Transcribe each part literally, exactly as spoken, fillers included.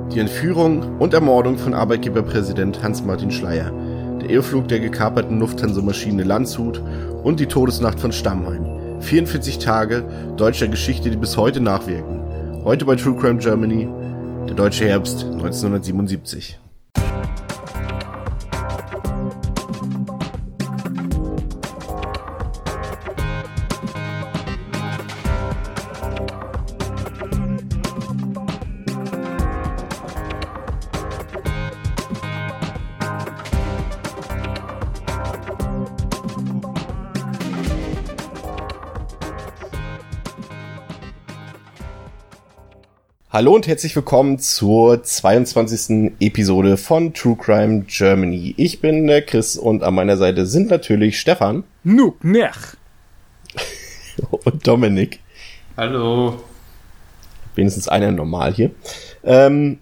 Die Entführung und Ermordung von Arbeitgeberpräsident Hans-Martin Schleyer, der Irrflug der gekaperten Lufthansa-Maschine Landshut und die Todesnacht von Stammheim. vierundvierzig Tage deutscher Geschichte, die bis heute nachwirken. Heute bei True Crime Germany, der deutsche Herbst neunzehnhundertsiebenundsiebzig. Hallo und herzlich willkommen zur zweiundzwanzigsten Episode von True Crime Germany. Ich bin der Chris und an meiner Seite sind natürlich Stefan. Nuk nech. Und Dominik. Hallo. Wenigstens einer normal hier. Ähm,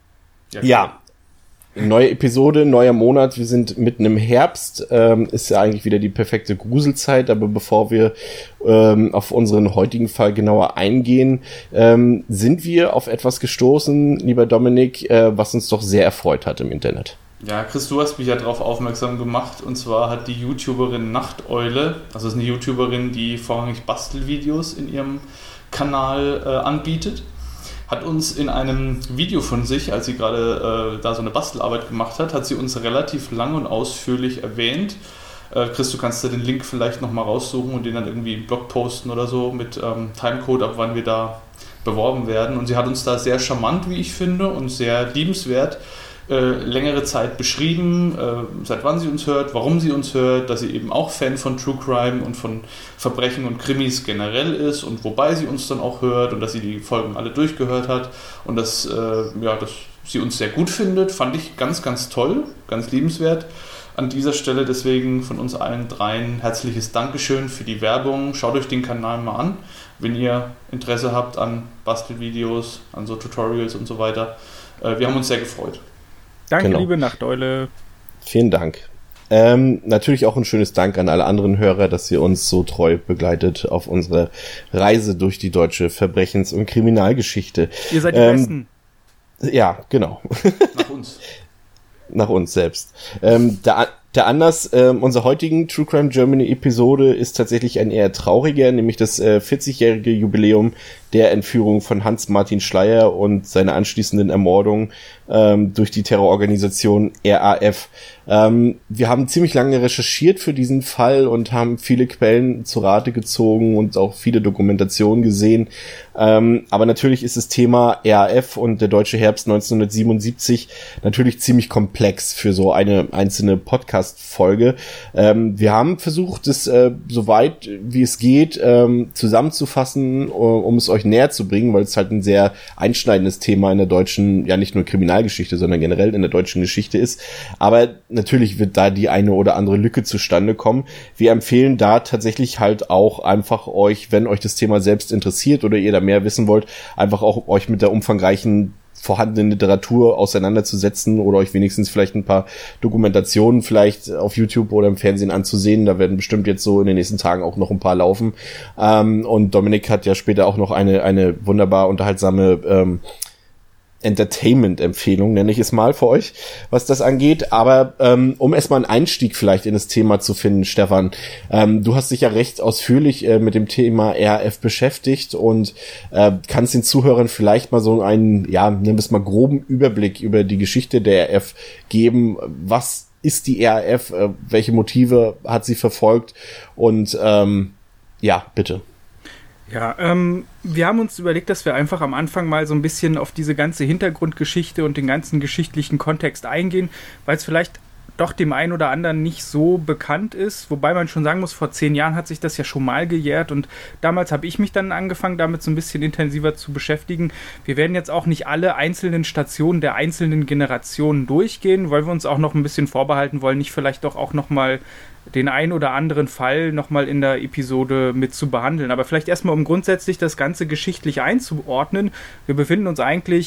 ja. ja. Neue Episode, neuer Monat, wir sind mitten im Herbst, ähm, ist ja eigentlich wieder die perfekte Gruselzeit, aber bevor wir ähm, auf unseren heutigen Fall genauer eingehen, ähm, sind wir auf etwas gestoßen, lieber Dominik, äh, was uns doch sehr erfreut hat im Internet. Ja, Chris, du hast mich ja darauf aufmerksam gemacht, und zwar hat die YouTuberin Nachteule, also ist eine YouTuberin, die vorrangig Bastelvideos in ihrem Kanal äh, anbietet, hat uns in einem Video von sich, als sie gerade äh, da so eine Bastelarbeit gemacht hat, hat sie uns relativ lang und ausführlich erwähnt. Äh, Chris, du kannst da den Link vielleicht nochmal raussuchen und den dann irgendwie im Blog posten oder so mit ähm, Timecode, ab wann wir da beworben werden. Und sie hat uns da sehr charmant, wie ich finde, und sehr liebenswert äh, längere Zeit beschrieben, äh, seit wann sie uns hört, warum sie uns hört, dass sie eben auch Fan von True Crime und von Verbrechen und Krimis generell ist und wobei sie uns dann auch hört und dass sie die Folgen alle durchgehört hat und dass, äh, ja, dass sie uns sehr gut findet, fand ich ganz, ganz toll, ganz liebenswert. An dieser Stelle deswegen von uns allen dreien herzliches Dankeschön für die Werbung. Schaut euch den Kanal mal an, wenn ihr Interesse habt an Bastelvideos, an so Tutorials und so weiter. Äh, wir haben uns sehr gefreut. Danke, genau. Liebe Nachteule. Vielen Dank. Ähm, natürlich auch ein schönes Dank an alle anderen Hörer, dass ihr uns so treu begleitet auf unserer Reise durch die deutsche Verbrechens- und Kriminalgeschichte. Ihr seid die ähm, Besten. Ja, genau. Nach uns. Nach uns selbst. Ähm, der, der Anlass ähm, unserer heutigen True Crime Germany Episode ist tatsächlich ein eher trauriger, nämlich das äh, vierzigjährige Jubiläum der Entführung von Hans-Martin Schleyer und seiner anschließenden Ermordung ähm, durch die Terrororganisation R A F. Ähm, wir haben ziemlich lange recherchiert für diesen Fall und haben viele Quellen zu Rate gezogen und auch viele Dokumentationen gesehen. Ähm, aber natürlich ist das Thema R A F und der deutsche Herbst neunzehnhundertsiebenundsiebzig natürlich ziemlich komplex für so eine einzelne Podcast-Folge. Ähm, wir haben versucht, es äh, so weit wie es geht ähm, zusammenzufassen, um es euch näher zu bringen, weil es halt ein sehr einschneidendes Thema in der deutschen, ja nicht nur Kriminalgeschichte, sondern generell in der deutschen Geschichte ist. Aber natürlich wird da die eine oder andere Lücke zustande kommen. Wir empfehlen da tatsächlich halt auch einfach euch, wenn euch das Thema selbst interessiert oder ihr da mehr wissen wollt, einfach auch euch mit der umfangreichen vorhandenen Literatur auseinanderzusetzen oder euch wenigstens vielleicht ein paar Dokumentationen vielleicht auf YouTube oder im Fernsehen anzusehen. Da werden bestimmt jetzt so in den nächsten Tagen auch noch ein paar laufen. Ähm, und Dominik hat ja später auch noch eine eine wunderbar unterhaltsame ähm, Entertainment-Empfehlung, nenne ich es mal für euch, was das angeht. Aber ähm, um erstmal einen Einstieg vielleicht in das Thema zu finden, Stefan, ähm, du hast dich ja recht ausführlich äh, mit dem Thema R A F beschäftigt und äh, kannst den Zuhörern vielleicht mal so einen, ja, nennen wir es mal groben Überblick über die Geschichte der R A F geben. Was ist die R A F? Äh, welche Motive hat sie verfolgt? Und ähm, ja, bitte. Ja, ähm, wir haben uns überlegt, dass wir einfach am Anfang mal so ein bisschen auf diese ganze Hintergrundgeschichte und den ganzen geschichtlichen Kontext eingehen, weil es vielleicht doch dem einen oder anderen nicht so bekannt ist, wobei man schon sagen muss, vor zehn Jahren hat sich das ja schon mal gejährt und damals habe ich mich dann angefangen, damit so ein bisschen intensiver zu beschäftigen. Wir werden jetzt auch nicht alle einzelnen Stationen der einzelnen Generationen durchgehen, weil wir uns auch noch ein bisschen vorbehalten wollen, nicht vielleicht doch auch nochmal den einen oder anderen Fall nochmal in der Episode mit zu behandeln. Aber vielleicht erstmal, um grundsätzlich das Ganze geschichtlich einzuordnen. Wir befinden uns eigentlich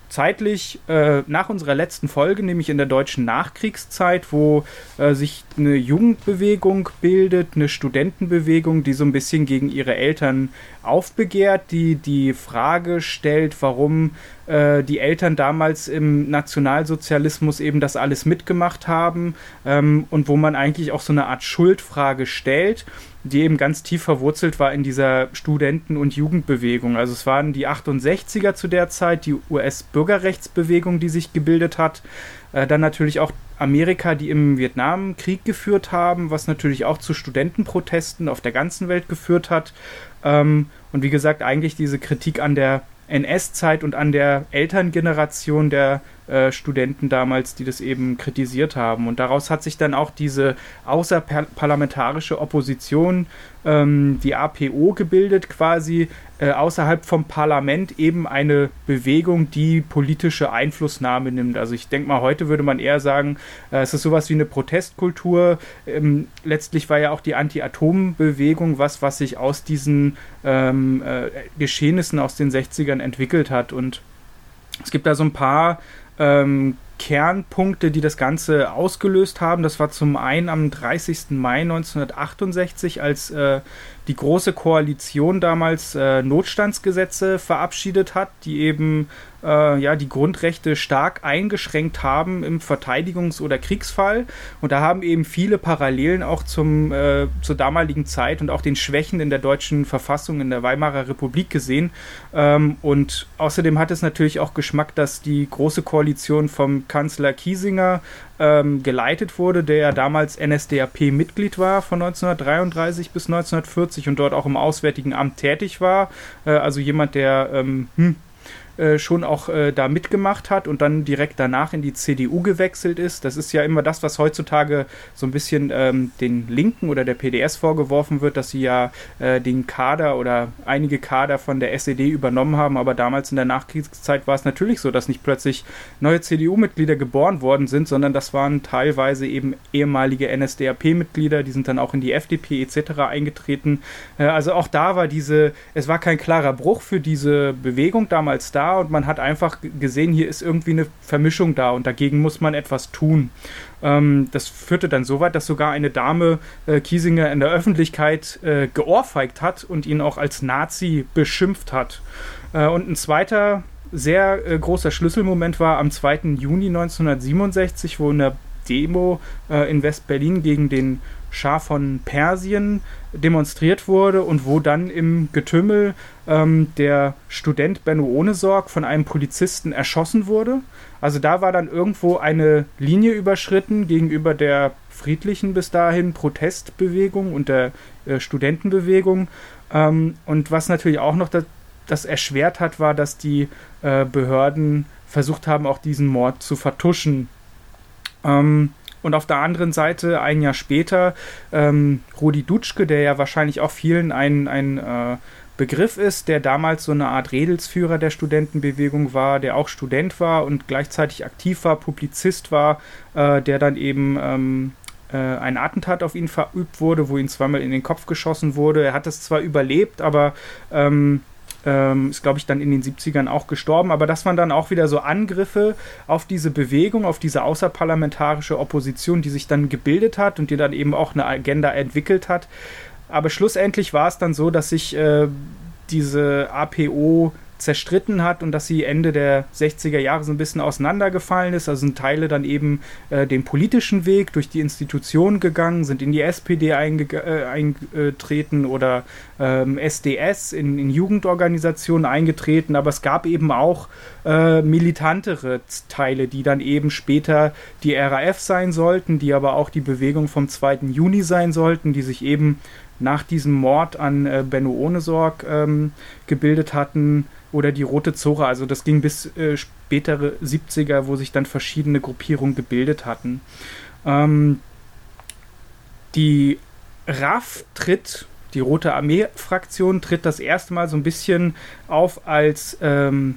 zeitlich äh, nach unserer letzten Folge, nämlich in der deutschen Nachkriegszeit, wo äh, sich eine Jugendbewegung bildet, eine Studentenbewegung, die so ein bisschen gegen ihre Eltern aufbegehrt, die die Frage stellt, warum äh, die Eltern damals im Nationalsozialismus eben das alles mitgemacht haben, ähm, und wo man eigentlich auch so eine Art Schuldfrage stellt, die eben ganz tief verwurzelt war in dieser Studenten- und Jugendbewegung. Also es waren die achtundsechziger zu der Zeit, die U S-Bürgerrechtsbewegung, die sich gebildet hat. Äh, dann natürlich auch Amerika, die im Vietnamkrieg geführt haben, was natürlich auch zu Studentenprotesten auf der ganzen Welt geführt hat. Ähm, und wie gesagt, eigentlich diese Kritik an der N S-Zeit und an der Elterngeneration der äh, Studenten damals, die das eben kritisiert haben. Und daraus hat sich dann auch diese außerparlamentarische Opposition, ähm, die A P O, gebildet, quasi äh, außerhalb vom Parlament eben eine Bewegung, die politische Einflussnahme nimmt. Also ich denke mal, heute würde man eher sagen, äh, es ist sowas wie eine Protestkultur. Ähm, letztlich war ja auch die Anti-Atom-Bewegung was, was sich aus diesen ähm, äh, Geschehnissen aus den sechzigern entwickelt hat. Und es gibt da so ein paar ähm, Kernpunkte, die das Ganze ausgelöst haben. Das war zum einen am dreißigsten Mai neunzehnhundertachtundsechzig, als äh, die Große Koalition damals äh, Notstandsgesetze verabschiedet hat, die eben äh, ja, die Grundrechte stark eingeschränkt haben im Verteidigungs- oder Kriegsfall. Und da haben eben viele Parallelen auch zum, äh, zur damaligen Zeit und auch den Schwächen in der deutschen Verfassung in der Weimarer Republik gesehen. Ähm, und außerdem hat es natürlich auch Geschmack, dass die Große Koalition vom Kanzler Kiesinger ähm, geleitet wurde, der ja damals N S D A P-Mitglied war von neunzehnhundertdreiunddreißig bis neunzehnhundertvierzig und dort auch im Auswärtigen Amt tätig war. Äh, also jemand, der ähm, hm, äh, schon auch äh, da mitgemacht hat und dann direkt danach in die C D U gewechselt ist. Das ist ja immer das, was heutzutage so ein bisschen ähm, den Linken oder der P D S vorgeworfen wird, dass sie ja äh, den Kader oder einige Kader von der S E D übernommen haben, aber damals in der Nachkriegszeit war es natürlich so, dass nicht plötzlich neue C D U-Mitglieder geboren worden sind, sondern das waren teilweise eben ehemalige N S D A P-Mitglieder, die sind dann auch in die F D P et cetera eingetreten. Äh, also auch da war diese, es war kein klarer Bruch für diese Bewegung damals da, und man hat einfach gesehen, hier ist irgendwie eine Vermischung da und dagegen muss man etwas tun. Ähm, das führte dann so weit, dass sogar eine Dame äh, Kiesinger in der Öffentlichkeit äh, geohrfeigt hat und ihn auch als Nazi beschimpft hat. Äh, und ein zweiter sehr äh, großer Schlüsselmoment war am zweiten Juni neunzehnhundertsiebenundsechzig, wo in der Demo äh, in West-Berlin gegen den Schah von Persien demonstriert wurde und wo dann im Getümmel ähm, der Student Benno Ohnesorg von einem Polizisten erschossen wurde. Also da war dann irgendwo eine Linie überschritten gegenüber der friedlichen bis dahin Protestbewegung und der äh, Studentenbewegung. Ähm, und was natürlich auch noch das, das erschwert hat, war, dass die äh, Behörden versucht haben, auch diesen Mord zu vertuschen. Ähm, Und auf der anderen Seite, ein Jahr später, ähm, Rudi Dutschke, der ja wahrscheinlich auch vielen ein, ein äh, Begriff ist, der damals so eine Art Redelsführer der Studentenbewegung war, der auch Student war und gleichzeitig aktiv war, Publizist war, äh, der dann eben ähm, äh, ein Attentat auf ihn verübt wurde, wo ihm zweimal in den Kopf geschossen wurde. Er hat es zwar überlebt, aber ähm, Ähm, ist, glaube ich, dann in den siebzigern auch gestorben, aber das waren dann auch wieder so Angriffe auf diese Bewegung, auf diese außerparlamentarische Opposition, die sich dann gebildet hat und die dann eben auch eine Agenda entwickelt hat. Aber schlussendlich war es dann so, dass sich äh, diese A P O zerstritten hat und dass sie Ende der sechziger Jahre so ein bisschen auseinandergefallen ist. Also sind Teile dann eben äh, den politischen Weg durch die Institutionen gegangen, sind in die S P D einge- äh, eingetreten oder ähm, S D S, in, in Jugendorganisationen eingetreten, aber es gab eben auch äh, militantere Teile, die dann eben später die R A F sein sollten, die aber auch die Bewegung vom zweiten Juni sein sollten, die sich eben nach diesem Mord an äh, Benno Ohnesorg ähm, gebildet hatten, oder die Rote Zora. Also das ging bis äh, spätere siebziger, wo sich dann verschiedene Gruppierungen gebildet hatten. Ähm, die R A F tritt, die Rote Armee-Fraktion tritt das erste Mal so ein bisschen auf als ähm,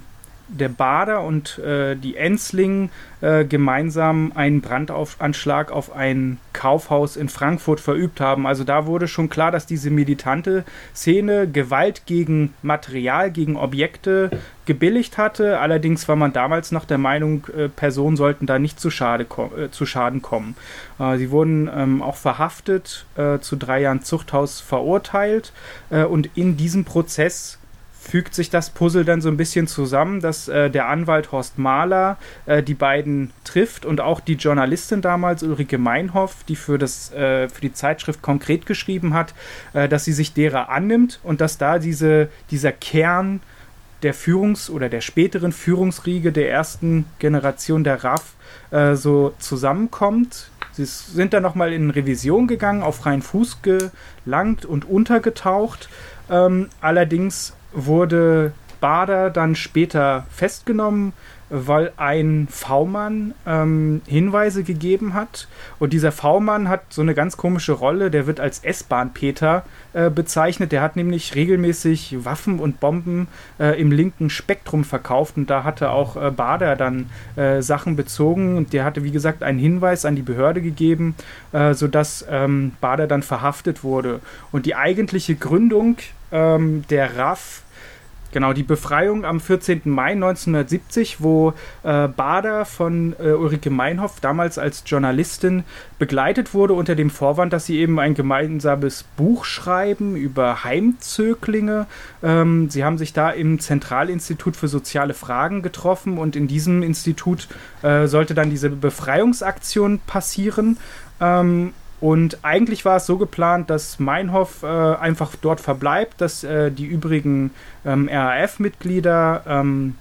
der Bader und äh, die Ensling äh, gemeinsam einen Brandanschlag auf ein Kaufhaus in Frankfurt verübt haben. Also da wurde schon klar, dass diese militante Szene Gewalt gegen Material, gegen Objekte gebilligt hatte. Allerdings war man damals noch der Meinung, äh, Personen sollten da nicht zu, Schade ko- äh, zu Schaden kommen. Äh, sie wurden ähm, auch verhaftet, äh, zu drei Jahren Zuchthaus verurteilt äh, und in diesem Prozess fügt sich das Puzzle dann so ein bisschen zusammen, dass äh, der Anwalt Horst Mahler äh, die beiden trifft und auch die Journalistin damals, Ulrike Meinhoff, die für, das, äh, für die Zeitschrift Konkret geschrieben hat, äh, dass sie sich derer annimmt und dass da diese, dieser Kern der Führungs- oder der späteren Führungsriege der ersten Generation der R A F äh, so zusammenkommt. Sie sind dann nochmal in Revision gegangen, auf freien Fuß gelangt und untergetaucht. Ähm, allerdings wurde Bader dann später festgenommen, weil ein V-Mann ähm, Hinweise gegeben hat. Und dieser V-Mann hat so eine ganz komische Rolle, der wird als S-Bahn-Peter äh, bezeichnet. Der hat nämlich regelmäßig Waffen und Bomben äh, im linken Spektrum verkauft. Und da hatte auch äh, Bader dann äh, Sachen bezogen. Und der hatte, wie gesagt, einen Hinweis an die Behörde gegeben, äh, sodass ähm, Bader dann verhaftet wurde. Und die eigentliche Gründung ähm, der R A F, genau, die Befreiung am vierzehnten Mai neunzehnhundertsiebzig, wo äh, Bader von äh, Ulrike Meinhoff damals als Journalistin begleitet wurde unter dem Vorwand, dass sie eben ein gemeinsames Buch schreiben über Heimzöglinge. Ähm, sie haben sich da im Zentralinstitut für soziale Fragen getroffen und in diesem Institut äh, sollte dann diese Befreiungsaktion passieren. Ähm, Und eigentlich war es so geplant, dass Meinhoff äh, einfach dort verbleibt, dass äh, die übrigen ähm, R A F-Mitglieder ähm,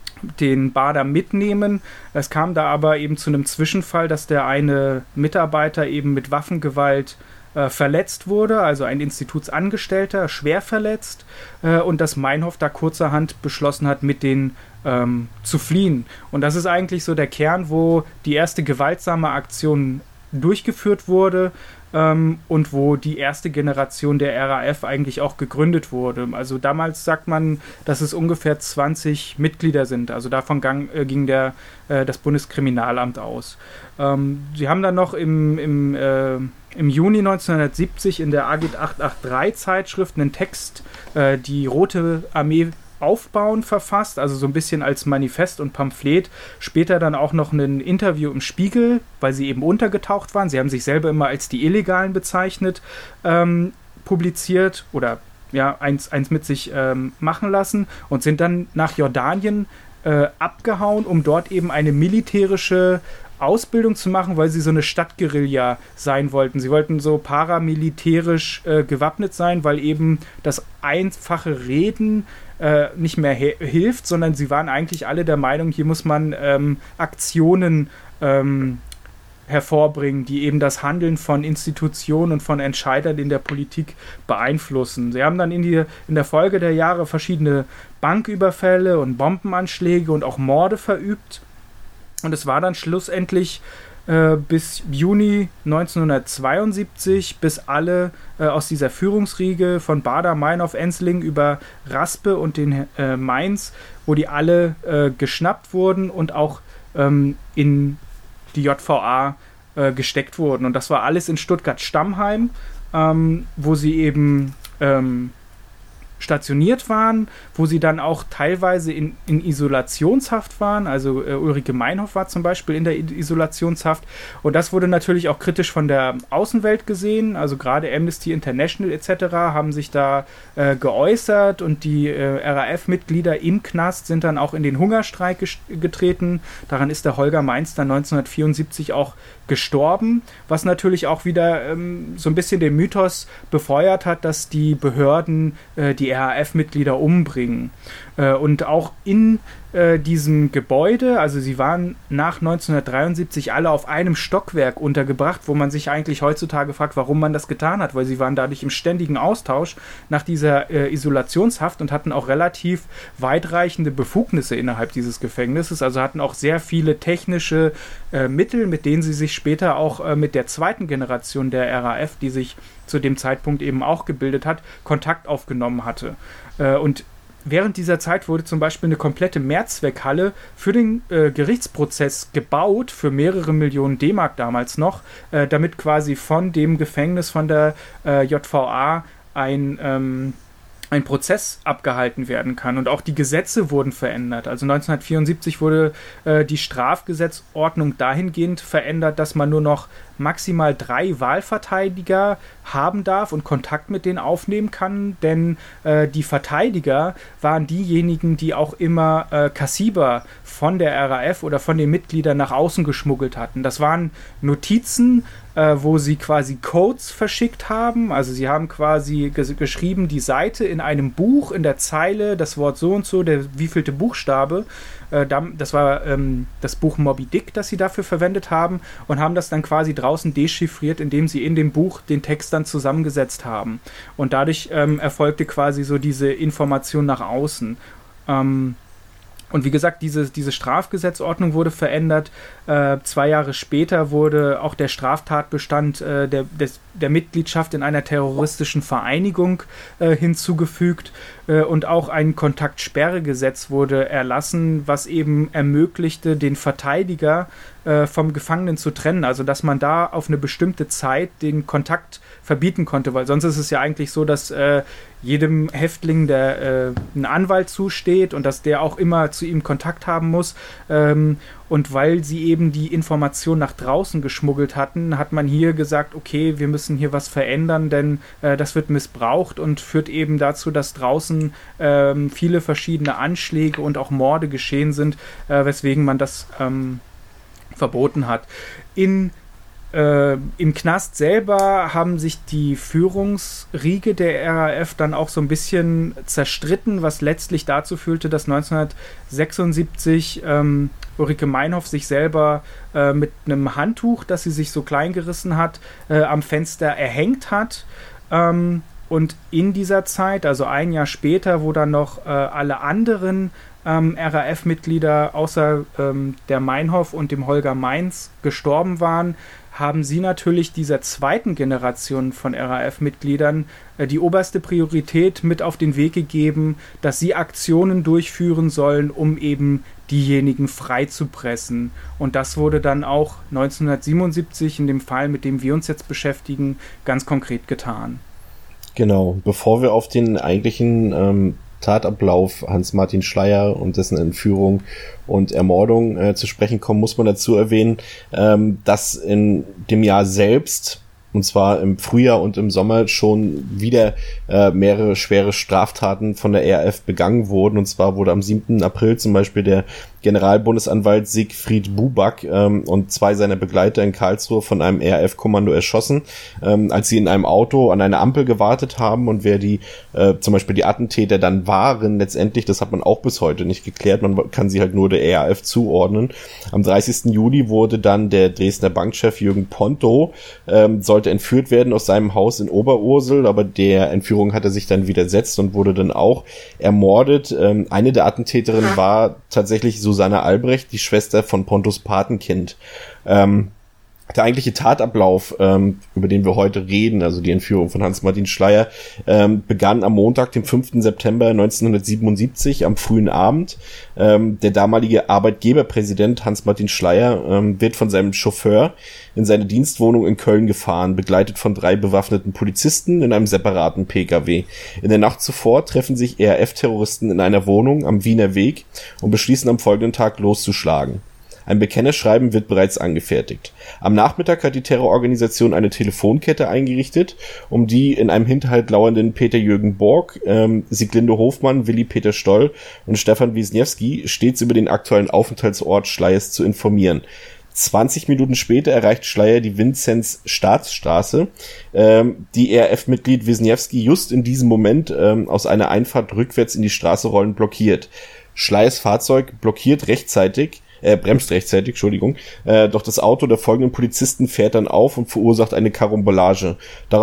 den Bader mitnehmen. Es kam da aber eben zu einem Zwischenfall, dass der eine Mitarbeiter eben mit Waffengewalt äh, verletzt wurde, also ein Institutsangestellter, schwer verletzt, äh, und dass Meinhoff da kurzerhand beschlossen hat, mit den ähm, zu fliehen. Und das ist eigentlich so der Kern, wo die erste gewaltsame Aktion durchgeführt wurde ähm, und wo die erste Generation der R A F eigentlich auch gegründet wurde. Also damals sagt man, dass es ungefähr zwanzig Mitglieder sind. Also davon gang, äh, ging der, äh, das Bundeskriminalamt aus. Ähm, sie haben dann noch im, im, äh, im Juni neunzehnhundertsiebzig in der Agit achthundertdreiundachtzig Zeitschrift einen Text, äh, die Rote Armee aufbauen, verfasst, also so ein bisschen als Manifest und Pamphlet. Später dann auch noch ein Interview im Spiegel, weil sie eben untergetaucht waren. Sie haben sich selber immer als die Illegalen bezeichnet, ähm, publiziert oder ja, eins, eins mit sich ähm, machen lassen und sind dann nach Jordanien äh, abgehauen, um dort eben eine militärische Ausbildung zu machen, weil sie so eine Stadtguerilla sein wollten. Sie wollten so paramilitärisch äh, gewappnet sein, weil eben das einfache Reden äh, nicht mehr he- hilft, sondern sie waren eigentlich alle der Meinung, hier muss man ähm, Aktionen ähm, hervorbringen, die eben das Handeln von Institutionen und von Entscheidern in der Politik beeinflussen. Sie haben dann in, die, in der Folge der Jahre verschiedene Banküberfälle und Bombenanschläge und auch Morde verübt. Und es war dann schlussendlich äh, bis Juni neunzehnhundertzweiundsiebzig, bis alle äh, aus dieser Führungsriege von Bader, Meinhoff, Ensling über Raspe und den äh, Mainz, wo die alle äh, geschnappt wurden und auch ähm, in die J V A äh, gesteckt wurden. Und das war alles in Stuttgart-Stammheim, ähm, wo sie eben ähm, stationiert waren, wo sie dann auch teilweise in, in Isolationshaft waren. Also äh, Ulrike Meinhoff war zum Beispiel in der Isolationshaft. Und das wurde natürlich auch kritisch von der Außenwelt gesehen. Also gerade Amnesty International et cetera haben sich da äh, geäußert und die äh, R A F-Mitglieder im Knast sind dann auch in den Hungerstreik ges- getreten. Daran ist der Holger Mainz dann neunzehnhundertvierundsiebzig auch gestorben, was natürlich auch wieder ähm, so ein bisschen den Mythos befeuert hat, dass die Behörden äh, die R A F-Mitglieder umbringen. Äh, und auch in äh, diesem Gebäude, also sie waren nach neunzehnhundertdreiundsiebzig alle auf einem Stockwerk untergebracht, wo man sich eigentlich heutzutage fragt, warum man das getan hat, weil sie waren dadurch im ständigen Austausch nach dieser äh, Isolationshaft und hatten auch relativ weitreichende Befugnisse innerhalb dieses Gefängnisses, also hatten auch sehr viele technische äh, Mittel, mit denen sie sich später auch äh, mit der zweiten Generation der R A F, die sich zu dem Zeitpunkt eben auch gebildet hat, Kontakt aufgenommen hatte. Äh, und während dieser Zeit wurde zum Beispiel eine komplette Mehrzweckhalle für den äh, Gerichtsprozess gebaut, für mehrere Millionen D-Mark damals noch, äh, damit quasi von dem Gefängnis von der äh, J V A ein, ähm, ein Prozess abgehalten werden kann. Und auch die Gesetze wurden verändert. Also neunzehnhundertvierundsiebzig wurde äh, die Strafgesetzordnung dahingehend verändert, dass man nur noch maximal drei Wahlverteidiger haben darf und Kontakt mit denen aufnehmen kann, denn äh, die Verteidiger waren diejenigen, die auch immer äh, Kassiber von der R A F oder von den Mitgliedern nach außen geschmuggelt hatten. Das waren Notizen, äh, wo sie quasi Codes verschickt haben, also sie haben quasi ges- geschrieben, die Seite in einem Buch, in der Zeile, das Wort so und so, der wievielte Buchstabe, äh, das war ähm, das Buch Moby Dick, das sie dafür verwendet haben, und haben das dann quasi draußen dechiffriert, indem sie in dem Buch den Text dann zusammengesetzt haben. Und dadurch ähm, erfolgte quasi so diese Information nach außen. Ähm, Und wie gesagt, diese, diese Strafgesetzordnung wurde verändert. Äh, zwei Jahre später wurde auch der Straftatbestand äh, der, des, der Mitgliedschaft in einer terroristischen Vereinigung äh, hinzugefügt. Äh, und auch ein Kontaktsperregesetz wurde erlassen, was eben ermöglichte, den Verteidiger äh, vom Gefangenen zu trennen. Also dass man da auf eine bestimmte Zeit den Kontakt verbieten konnte. Weil sonst ist es ja eigentlich so, dass äh, jedem Häftling, der äh, ein Anwalt zusteht und dass der auch immer zu ihm Kontakt haben muss. Ähm, und weil sie eben die Information nach draußen geschmuggelt hatten, hat man hier gesagt, okay, wir müssen hier was verändern, denn äh, das wird missbraucht und führt eben dazu, dass draußen ähm, viele verschiedene Anschläge und auch Morde geschehen sind, äh, weswegen man das ähm, verboten hat. In Äh, im Knast selber haben sich die Führungsriege der R A F dann auch so ein bisschen zerstritten, was letztlich dazu führte, dass neunzehnhundertsechsundsiebzig ähm, Ulrike Meinhof sich selber äh, mit einem Handtuch, das sie sich so klein gerissen hat, äh, am Fenster erhängt hat. Ähm, und in dieser Zeit, also ein Jahr später, wo dann noch äh, alle anderen ähm, R A F-Mitglieder außer ähm, der Meinhof und dem Holger Meins gestorben waren, haben sie natürlich dieser zweiten Generation von R A F-Mitgliedern äh, die oberste Priorität mit auf den Weg gegeben, dass sie Aktionen durchführen sollen, um eben diejenigen freizupressen. Und das wurde dann auch neunzehnhundertsiebenundsiebzig, in dem Fall, mit dem wir uns jetzt beschäftigen, ganz konkret getan. Genau, bevor wir auf den eigentlichen ähm, Tatablauf Hans-Martin Schleyer und dessen Entführung und Ermordung äh, zu sprechen kommen, muss man dazu erwähnen, ähm, dass in dem Jahr selbst, und zwar im Frühjahr und im Sommer, schon wieder äh, mehrere schwere Straftaten von der R A F begangen wurden. Und zwar wurde am siebten April zum Beispiel der Generalbundesanwalt Siegfried Buback ähm, und zwei seiner Begleiter in Karlsruhe von einem R A F-Kommando erschossen, ähm, als sie in einem Auto an einer Ampel gewartet haben. Und wer die, äh, zum Beispiel die Attentäter dann waren, letztendlich, das hat man auch bis heute nicht geklärt, man kann sie halt nur der R A F zuordnen. Am dreißigsten Juli wurde dann der Dresdner Bankchef Jürgen Ponto, ähm, sollte entführt werden aus seinem Haus in Oberursel, aber der Entführung hat er sich dann widersetzt und wurde dann auch ermordet. Ähm, eine der Attentäterinnen war tatsächlich Susanne Albrecht, die Schwester von Pontos Patenkind. Ähm, der eigentliche Tatablauf, ähm, über den wir heute reden, also die Entführung von Hans-Martin Schleyer, ähm, begann am Montag, dem fünften September neunzehnhundertsiebenundsiebzig, am frühen Abend. Ähm, der damalige Arbeitgeberpräsident Hans-Martin Schleyer ähm, wird von seinem Chauffeur in seine Dienstwohnung in Köln gefahren, begleitet von drei bewaffneten Polizisten in einem separaten P K W. In der Nacht zuvor treffen sich R A F-Terroristen in einer Wohnung am Wiener Weg und beschließen am folgenden Tag loszuschlagen. Ein Bekennerschreiben wird bereits angefertigt. Am Nachmittag hat die Terrororganisation eine Telefonkette eingerichtet, um die in einem Hinterhalt lauernden Peter-Jürgen Borg, ähm, Sieglinde Hofmann, Willi-Peter Stoll und Stefan Wisniewski stets über den aktuellen Aufenthaltsort Schleyers zu informieren. zwanzig Minuten später erreicht Schleyer die Vinzenz-Staatsstraße. Ähm, die R A F-Mitglied Wisniewski just in diesem Moment ähm, aus einer Einfahrt rückwärts in die Straße rollend blockiert. Schleyers Fahrzeug blockiert rechtzeitig, äh, bremst rechtzeitig, Entschuldigung, äh, doch das Auto der folgenden Polizisten fährt dann auf und verursacht eine Karambolage. Darauf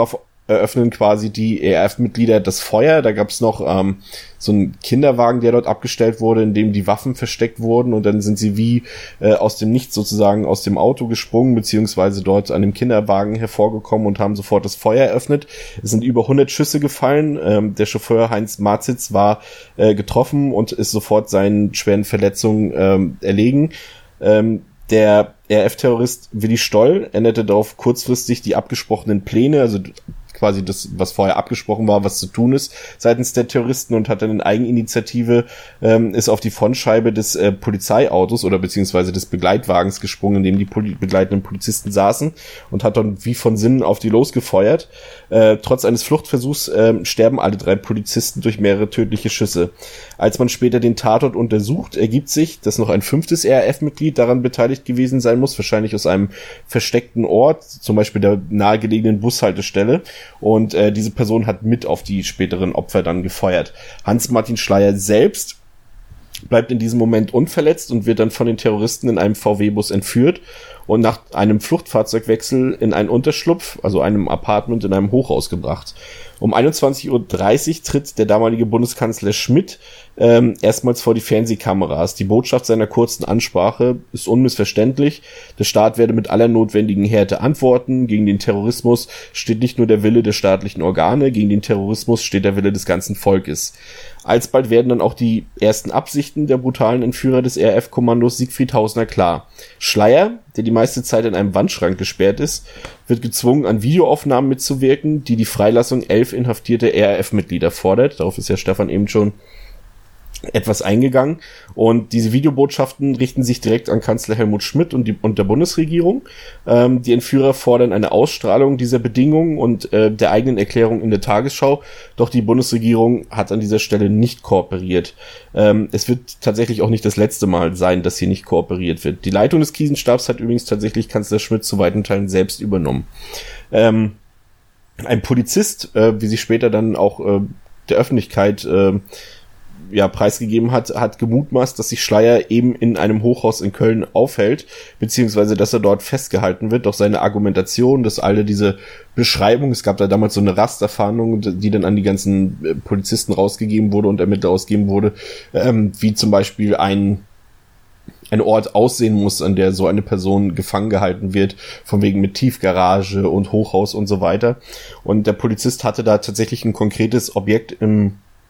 eröffnen quasi die E R F-Mitglieder das Feuer. Da gab's noch ähm, so einen Kinderwagen, der dort abgestellt wurde, in dem die Waffen versteckt wurden, und dann sind sie wie äh, aus dem Nichts sozusagen aus dem Auto gesprungen, beziehungsweise dort an dem Kinderwagen hervorgekommen und haben sofort das Feuer eröffnet. Es sind über hundert Schüsse gefallen. Ähm, der Chauffeur Heinz Marzitz war äh, getroffen und ist sofort seinen schweren Verletzungen ähm, erlegen. Ähm, der E R F-Terrorist Willi Stoll änderte darauf kurzfristig die abgesprochenen Pläne, also quasi das, was vorher abgesprochen war, was zu tun ist seitens der Terroristen, und hat dann in Eigeninitiative ähm, ist auf die Frontscheibe des äh, Polizeiautos oder beziehungsweise des Begleitwagens gesprungen, in dem die Poli- begleitenden Polizisten saßen, und hat dann wie von Sinnen auf die losgefeuert. Äh, trotz eines Fluchtversuchs äh, sterben alle drei Polizisten durch mehrere tödliche Schüsse. Als man später den Tatort untersucht, ergibt sich, dass noch ein fünftes E R F-Mitglied daran beteiligt gewesen sein muss, wahrscheinlich aus einem versteckten Ort, zum Beispiel der nahegelegenen Bushaltestelle. Und äh, diese Person hat mit auf die späteren Opfer dann gefeuert. Hans-Martin Schleyer selbst bleibt in diesem Moment unverletzt und wird dann von den Terroristen in einem V W-Bus entführt und nach einem Fluchtfahrzeugwechsel in einen Unterschlupf, also einem Apartment in einem Hochhaus gebracht. Um einundzwanzig Uhr dreißig tritt der damalige Bundeskanzler Schmidt ähm, erstmals vor die Fernsehkameras. Die Botschaft seiner kurzen Ansprache ist unmissverständlich. Der Staat werde mit aller notwendigen Härte antworten. Gegen den Terrorismus steht nicht nur der Wille der staatlichen Organe, gegen den Terrorismus steht der Wille des ganzen Volkes. Alsbald werden dann auch die ersten Absichten der brutalen Entführer des E R F-Kommandos Siegfried Hausner klar. Schleyer, der die meiste Zeit in einem Wandschrank gesperrt ist, wird gezwungen, an Videoaufnahmen mitzuwirken, die die Freilassung elf inhaftierter E R F-Mitglieder fordert. Darauf ist ja Stefan eben schon etwas eingegangen. Und diese Videobotschaften richten sich direkt an Kanzler Helmut Schmidt und, die, und der Bundesregierung. Ähm, die Entführer fordern eine Ausstrahlung dieser Bedingungen und äh, der eigenen Erklärung in der Tagesschau. Doch die Bundesregierung hat an dieser Stelle nicht kooperiert. Ähm, es wird tatsächlich auch nicht das letzte Mal sein, dass hier nicht kooperiert wird. Die Leitung des Krisenstabs hat übrigens tatsächlich Kanzler Schmidt zu weiten Teilen selbst übernommen. Ähm, ein Polizist, äh, wie sich später dann auch äh, der Öffentlichkeit äh, ja preisgegeben hat, hat gemutmaßt, dass sich Schleyer eben in einem Hochhaus in Köln aufhält, beziehungsweise dass er dort festgehalten wird. Doch seine Argumentation, dass alle diese Beschreibung, es gab da damals so eine Rasterfahndung, die dann an die ganzen Polizisten rausgegeben wurde und Ermittler ausgegeben wurde, ähm, wie zum Beispiel ein ein Ort aussehen muss, an der so eine Person gefangen gehalten wird, von wegen mit Tiefgarage und Hochhaus und so weiter. Und der Polizist hatte da tatsächlich ein konkretes Objekt im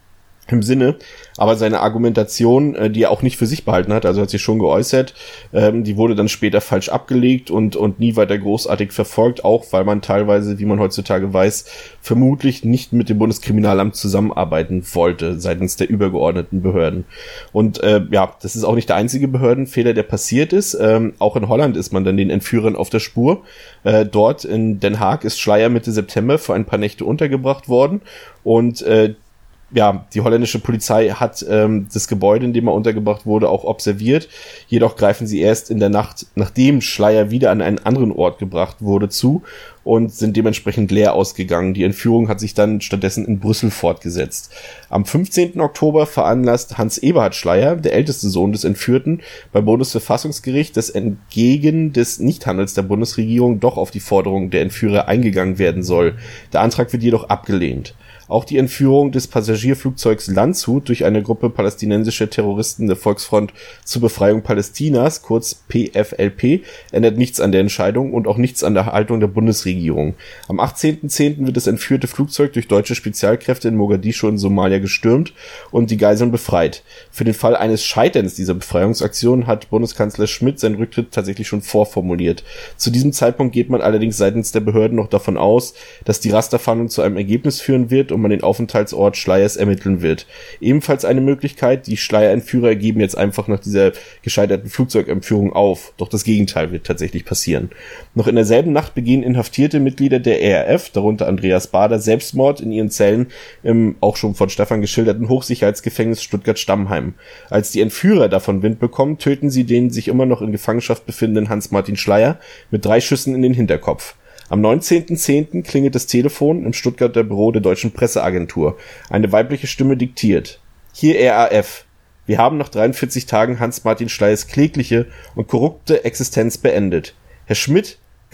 im Sinne, aber seine Argumentation, die er auch nicht für sich behalten hat, also hat sie schon geäußert, ähm, die wurde dann später falsch abgelegt und und nie weiter großartig verfolgt, auch weil man teilweise, wie man heutzutage weiß, vermutlich nicht mit dem Bundeskriminalamt zusammenarbeiten wollte seitens der übergeordneten Behörden. Und äh, ja, das ist auch nicht der einzige Behördenfehler, der passiert ist. Ähm, auch in Holland ist man dann den Entführern auf der Spur. Äh, dort in Den Haag ist Schleyer Mitte September für ein paar Nächte untergebracht worden und äh, ja, die holländische Polizei hat ähm, das Gebäude, in dem er untergebracht wurde, auch observiert. Jedoch greifen sie erst in der Nacht, nachdem Schleyer wieder an einen anderen Ort gebracht wurde, zu und sind dementsprechend leer ausgegangen. Die Entführung hat sich dann stattdessen in Brüssel fortgesetzt. Am fünfzehnten Oktober veranlasst Hans Eberhard Schleyer, der älteste Sohn des Entführten, beim Bundesverfassungsgericht, dass entgegen des Nichthandels der Bundesregierung doch auf die Forderung der Entführer eingegangen werden soll. Der Antrag wird jedoch abgelehnt. Auch die Entführung des Passagierflugzeugs Landshut durch eine Gruppe palästinensischer Terroristen der Volksfront zur Befreiung Palästinas, kurz P F L P, ändert nichts an der Entscheidung und auch nichts an der Haltung der Bundesregierung. Am achtzehnten zehnten wird das entführte Flugzeug durch deutsche Spezialkräfte in Mogadischu in Somalia gestürmt und die Geiseln befreit. Für den Fall eines Scheiterns dieser Befreiungsaktion hat Bundeskanzler Schmidt seinen Rücktritt tatsächlich schon vorformuliert. Zu diesem Zeitpunkt geht man allerdings seitens der Behörden noch davon aus, dass die Rasterfahndung zu einem Ergebnis führen wird und man den Aufenthaltsort Schleyers ermitteln wird. Ebenfalls eine Möglichkeit, die Schleyer-Entführer geben jetzt einfach nach dieser gescheiterten Flugzeugentführung auf. Doch das Gegenteil wird tatsächlich passieren. Noch in derselben Nacht begehen inhaftierte Mitglieder der E R F, darunter Andreas Bader, Selbstmord in ihren Zellen im auch schon von Stefan geschilderten Hochsicherheitsgefängnis Stuttgart-Stammheim. Als die Entführer davon Wind bekommen, töten sie den sich immer noch in Gefangenschaft befindenden Hans-Martin Schleyer mit drei Schüssen in den Hinterkopf. Am neunzehnten zehnten klingelt das Telefon im Stuttgarter Büro der Deutschen Presseagentur. Eine weibliche Stimme diktiert. Hier R A F. Wir haben nach dreiundvierzig Tagen Hans-Martin Schleyers klägliche und korrupte Existenz beendet. Herr Schmidt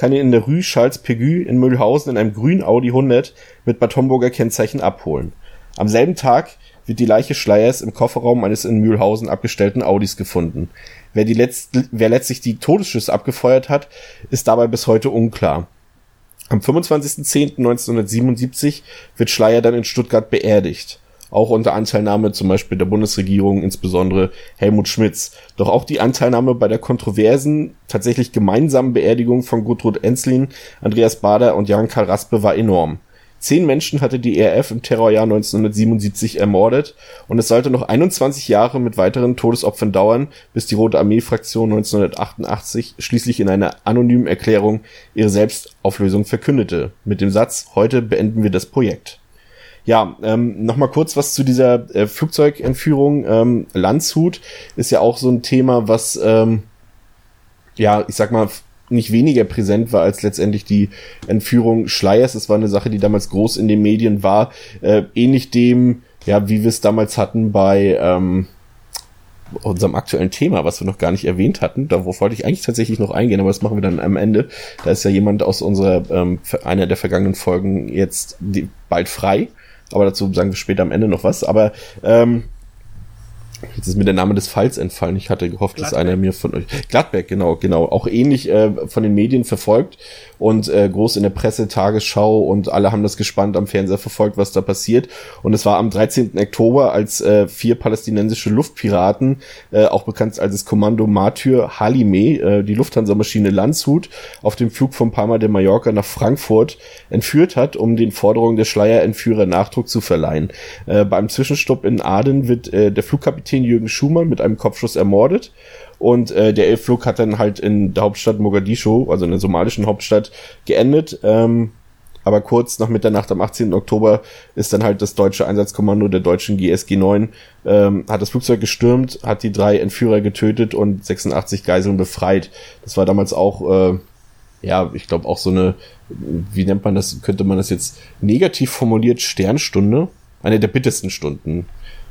kann ihn in der Rue Charles-Pégut in Mühlhausen in einem grünen Audi hundert mit Bad Homburger Kennzeichen abholen. Am selben Tag wird die Leiche Schleyers im Kofferraum eines in Mühlhausen abgestellten Audis gefunden. Wer, die letzt, wer letztlich die Todesschüsse abgefeuert hat, ist dabei bis heute unklar. Am fünfundzwanzigsten zehnten neunzehnhundertsiebenundsiebzig wird Schleyer dann in Stuttgart beerdigt. Auch unter Anteilnahme zum Beispiel der Bundesregierung, insbesondere Helmut Schmidts. Doch auch die Anteilnahme bei der kontroversen, tatsächlich gemeinsamen Beerdigung von Gudrun Ensslin, Andreas Baader und Jan-Karl Raspe war enorm. Zehn Menschen hatte die E R F im Terrorjahr neunzehnhundertsiebenundsiebzig ermordet und es sollte noch einundzwanzig Jahre mit weiteren Todesopfern dauern, bis die Rote Armee-Fraktion neunzehnhundertachtundachtzig schließlich in einer anonymen Erklärung ihre Selbstauflösung verkündete. Mit dem Satz, heute beenden wir das Projekt. Ja, ähm, nochmal kurz was zu dieser äh, Flugzeugentführung. Ähm, Landshut ist ja auch so ein Thema, was, ähm, ja, ich sag mal, nicht weniger präsent war als letztendlich die Entführung Schleyers. Es war eine Sache, die damals groß in den Medien war. Äh, ähnlich dem, ja, wie wir es damals hatten bei ähm, unserem aktuellen Thema, was wir noch gar nicht erwähnt hatten. Darauf wollte ich eigentlich tatsächlich noch eingehen, aber das machen wir dann am Ende. Da ist ja jemand aus unserer, ähm, einer der vergangenen Folgen jetzt die, bald frei. Aber dazu sagen wir später am Ende noch was. Aber ähm, jetzt ist mir der Name des Falls entfallen. Ich hatte gehofft, Gladbeck. Dass einer mir von euch... Gladbeck, genau, genau. Auch ähnlich äh, von den Medien verfolgt und äh, groß in der Presse, Tagesschau und alle haben das gespannt am Fernseher verfolgt, was da passiert. Und es war am dreizehnten Oktober, als äh, vier palästinensische Luftpiraten, äh, auch bekannt als das Kommando Martyr Halime, äh, die Lufthansa-Maschine Landshut, auf dem Flug von Palma de Mallorca nach Frankfurt entführt hat, um den Forderungen der Schleyer-Entführer Nachdruck zu verleihen. Äh, beim Zwischenstopp in Aden wird äh, der Flugkapitän Jürgen Schumann mit einem Kopfschuss ermordet. Und äh, der Flug hat dann halt in der Hauptstadt Mogadischu, also in der somalischen Hauptstadt, geendet. Ähm, aber kurz nach Mitternacht am achtzehnten Oktober ist dann halt das deutsche Einsatzkommando der deutschen G S G neun, ähm, hat das Flugzeug gestürmt, hat die drei Entführer getötet und sechsundachtzig Geiseln befreit. Das war damals auch, äh, ja, ich glaube auch so eine, wie nennt man das, könnte man das jetzt negativ formuliert, Sternstunde? Eine der bittersten Stunden.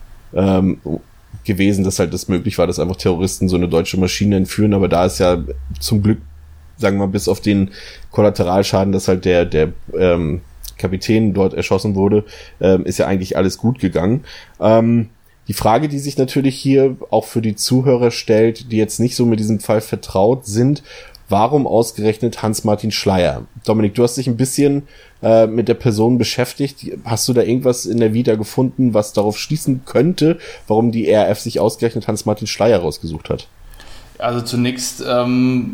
Ähm, gewesen, dass halt das möglich war, dass einfach Terroristen so eine deutsche Maschine entführen, aber da ist ja zum Glück, sagen wir mal, bis auf den Kollateralschaden, dass halt der der ähm, Kapitän dort erschossen wurde, ähm, ist ja eigentlich alles gut gegangen. Ähm, die Frage, die sich natürlich hier auch für die Zuhörer stellt, die jetzt nicht so mit diesem Fall vertraut sind, warum ausgerechnet Hans-Martin Schleyer? Dominik, du hast dich ein bisschen äh, mit der Person beschäftigt. Hast du da irgendwas in der Vita gefunden, was darauf schließen könnte, warum die E R F sich ausgerechnet Hans-Martin Schleyer rausgesucht hat? Also zunächst, ähm,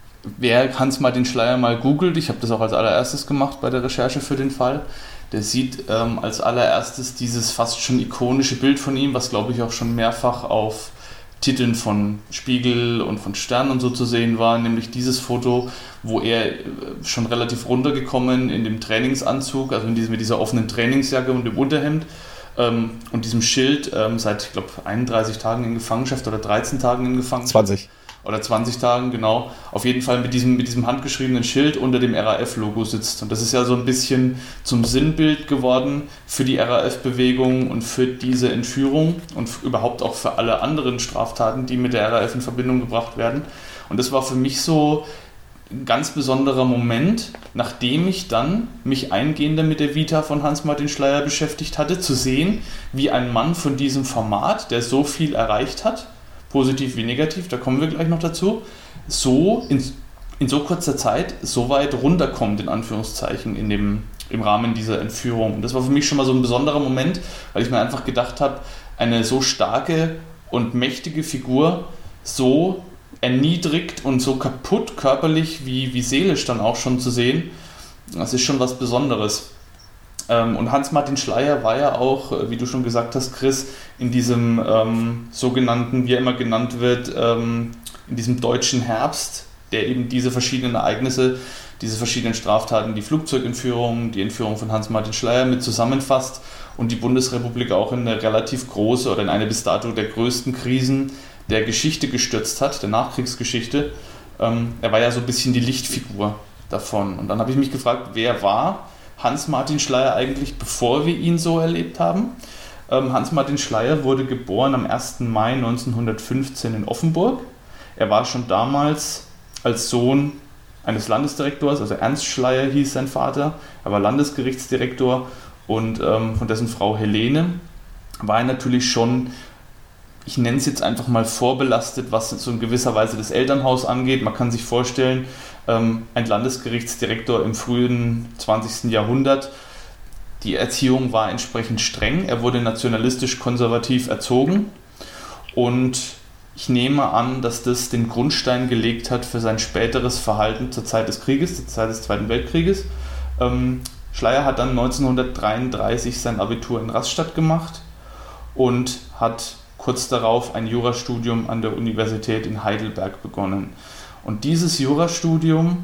wer Hans-Martin Schleyer mal googelt, ich habe das auch als allererstes gemacht bei der Recherche für den Fall, der sieht ähm, als allererstes dieses fast schon ikonische Bild von ihm, was glaube ich auch schon mehrfach auf Titeln von Spiegel und von Stern und so zu sehen war, nämlich dieses Foto, wo er schon relativ runtergekommen in dem Trainingsanzug, also in diesem, mit dieser offenen Trainingsjacke und dem Unterhemd ähm, und diesem Schild ähm, seit, ich glaube, einunddreißig Tagen in Gefangenschaft oder dreizehn Tagen in Gefangenschaft. zwanzig. Oder zwanzig Tagen, genau. Auf jeden Fall mit diesem, mit diesem handgeschriebenen Schild unter dem R A F-Logo sitzt. Und das ist ja so ein bisschen zum Sinnbild geworden für die R A F-Bewegung und für diese Entführung und überhaupt auch für alle anderen Straftaten, die mit der R A F in Verbindung gebracht werden. Und das war für mich so ein ganz besonderer Moment, nachdem ich dann mich eingehender mit der Vita von Hans-Martin Schleyer beschäftigt hatte, zu sehen, wie ein Mann von diesem Format, der so viel erreicht hat, positiv wie negativ, da kommen wir gleich noch dazu, so in, in so kurzer Zeit so weit runterkommt, in Anführungszeichen, in dem, im Rahmen dieser Entführung. Und das war für mich schon mal so ein besonderer Moment, weil ich mir einfach gedacht habe, eine so starke und mächtige Figur so erniedrigt und so kaputt körperlich wie, wie seelisch dann auch schon zu sehen, das ist schon was Besonderes. Und Hans-Martin Schleyer war ja auch, wie du schon gesagt hast, Chris, in diesem ähm, sogenannten, wie er immer genannt wird, ähm, in diesem deutschen Herbst, der eben diese verschiedenen Ereignisse, diese verschiedenen Straftaten, die Flugzeugentführung, die Entführung von Hans-Martin Schleyer mit zusammenfasst und die Bundesrepublik auch in eine relativ große oder in eine bis dato der größten Krisen der Geschichte gestürzt hat, der Nachkriegsgeschichte. Ähm, er war ja so ein bisschen die Lichtfigur davon. Und dann habe ich mich gefragt, wer war Hans-Martin Schleyer eigentlich, bevor wir ihn so erlebt haben? Ähm, Hans-Martin Schleyer wurde geboren am ersten Mai neunzehnhundertfünfzehn in Offenburg. Er war schon damals als Sohn eines Landesdirektors, also Ernst Schleyer hieß sein Vater, er war Landesgerichtsdirektor und ähm, von dessen Frau Helene war er natürlich schon, ich nenne es jetzt einfach mal vorbelastet, was so in gewisser Weise das Elternhaus angeht. Man kann sich vorstellen, ähm, ein Landesgerichtsdirektor im frühen zwanzigsten Jahrhundert, die Erziehung war entsprechend streng, er wurde nationalistisch konservativ erzogen und ich nehme an, dass das den Grundstein gelegt hat für sein späteres Verhalten zur Zeit des Krieges, zur Zeit des Zweiten Weltkrieges. Ähm, Schleyer hat dann neunzehnhundertdreiunddreißig sein Abitur in Rastatt gemacht und hat kurz darauf ein Jurastudium an der Universität in Heidelberg begonnen. Und dieses Jurastudium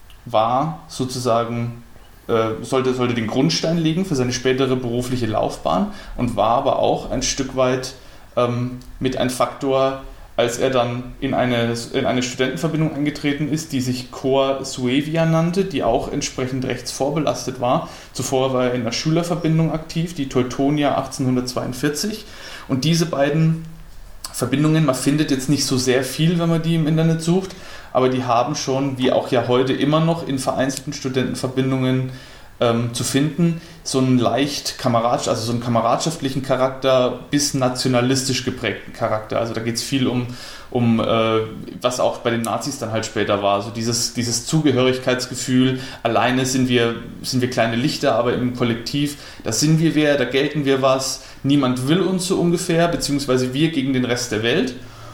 war sozusagen, äh, sollte, sollte den Grundstein legen für seine spätere berufliche Laufbahn und war aber auch ein Stück weit ähm, mit ein Faktor, als er dann in eine, in eine Studentenverbindung eingetreten ist, die sich Corps Suevia nannte, die auch entsprechend rechts vorbelastet war. Zuvor war er in der Schülerverbindung aktiv, die Teutonia achtzehnhundertzweiundvierzig. Und diese beiden Verbindungen, man findet jetzt nicht so sehr viel, wenn man die im Internet sucht, aber die haben schon, wie auch ja heute immer noch in vereinzelten Studentenverbindungen ähm, zu finden, so einen leicht kamerad, also so einen kameradschaftlichen Charakter bis nationalistisch geprägten Charakter. Also da geht es viel um, um äh, was auch bei den Nazis dann halt später war, so dieses, dieses Zugehörigkeitsgefühl, alleine sind wir, sind wir kleine Lichter, aber im Kollektiv, da sind wir wer, da gelten wir was, niemand will uns so ungefähr, beziehungsweise wir gegen den Rest der Welt.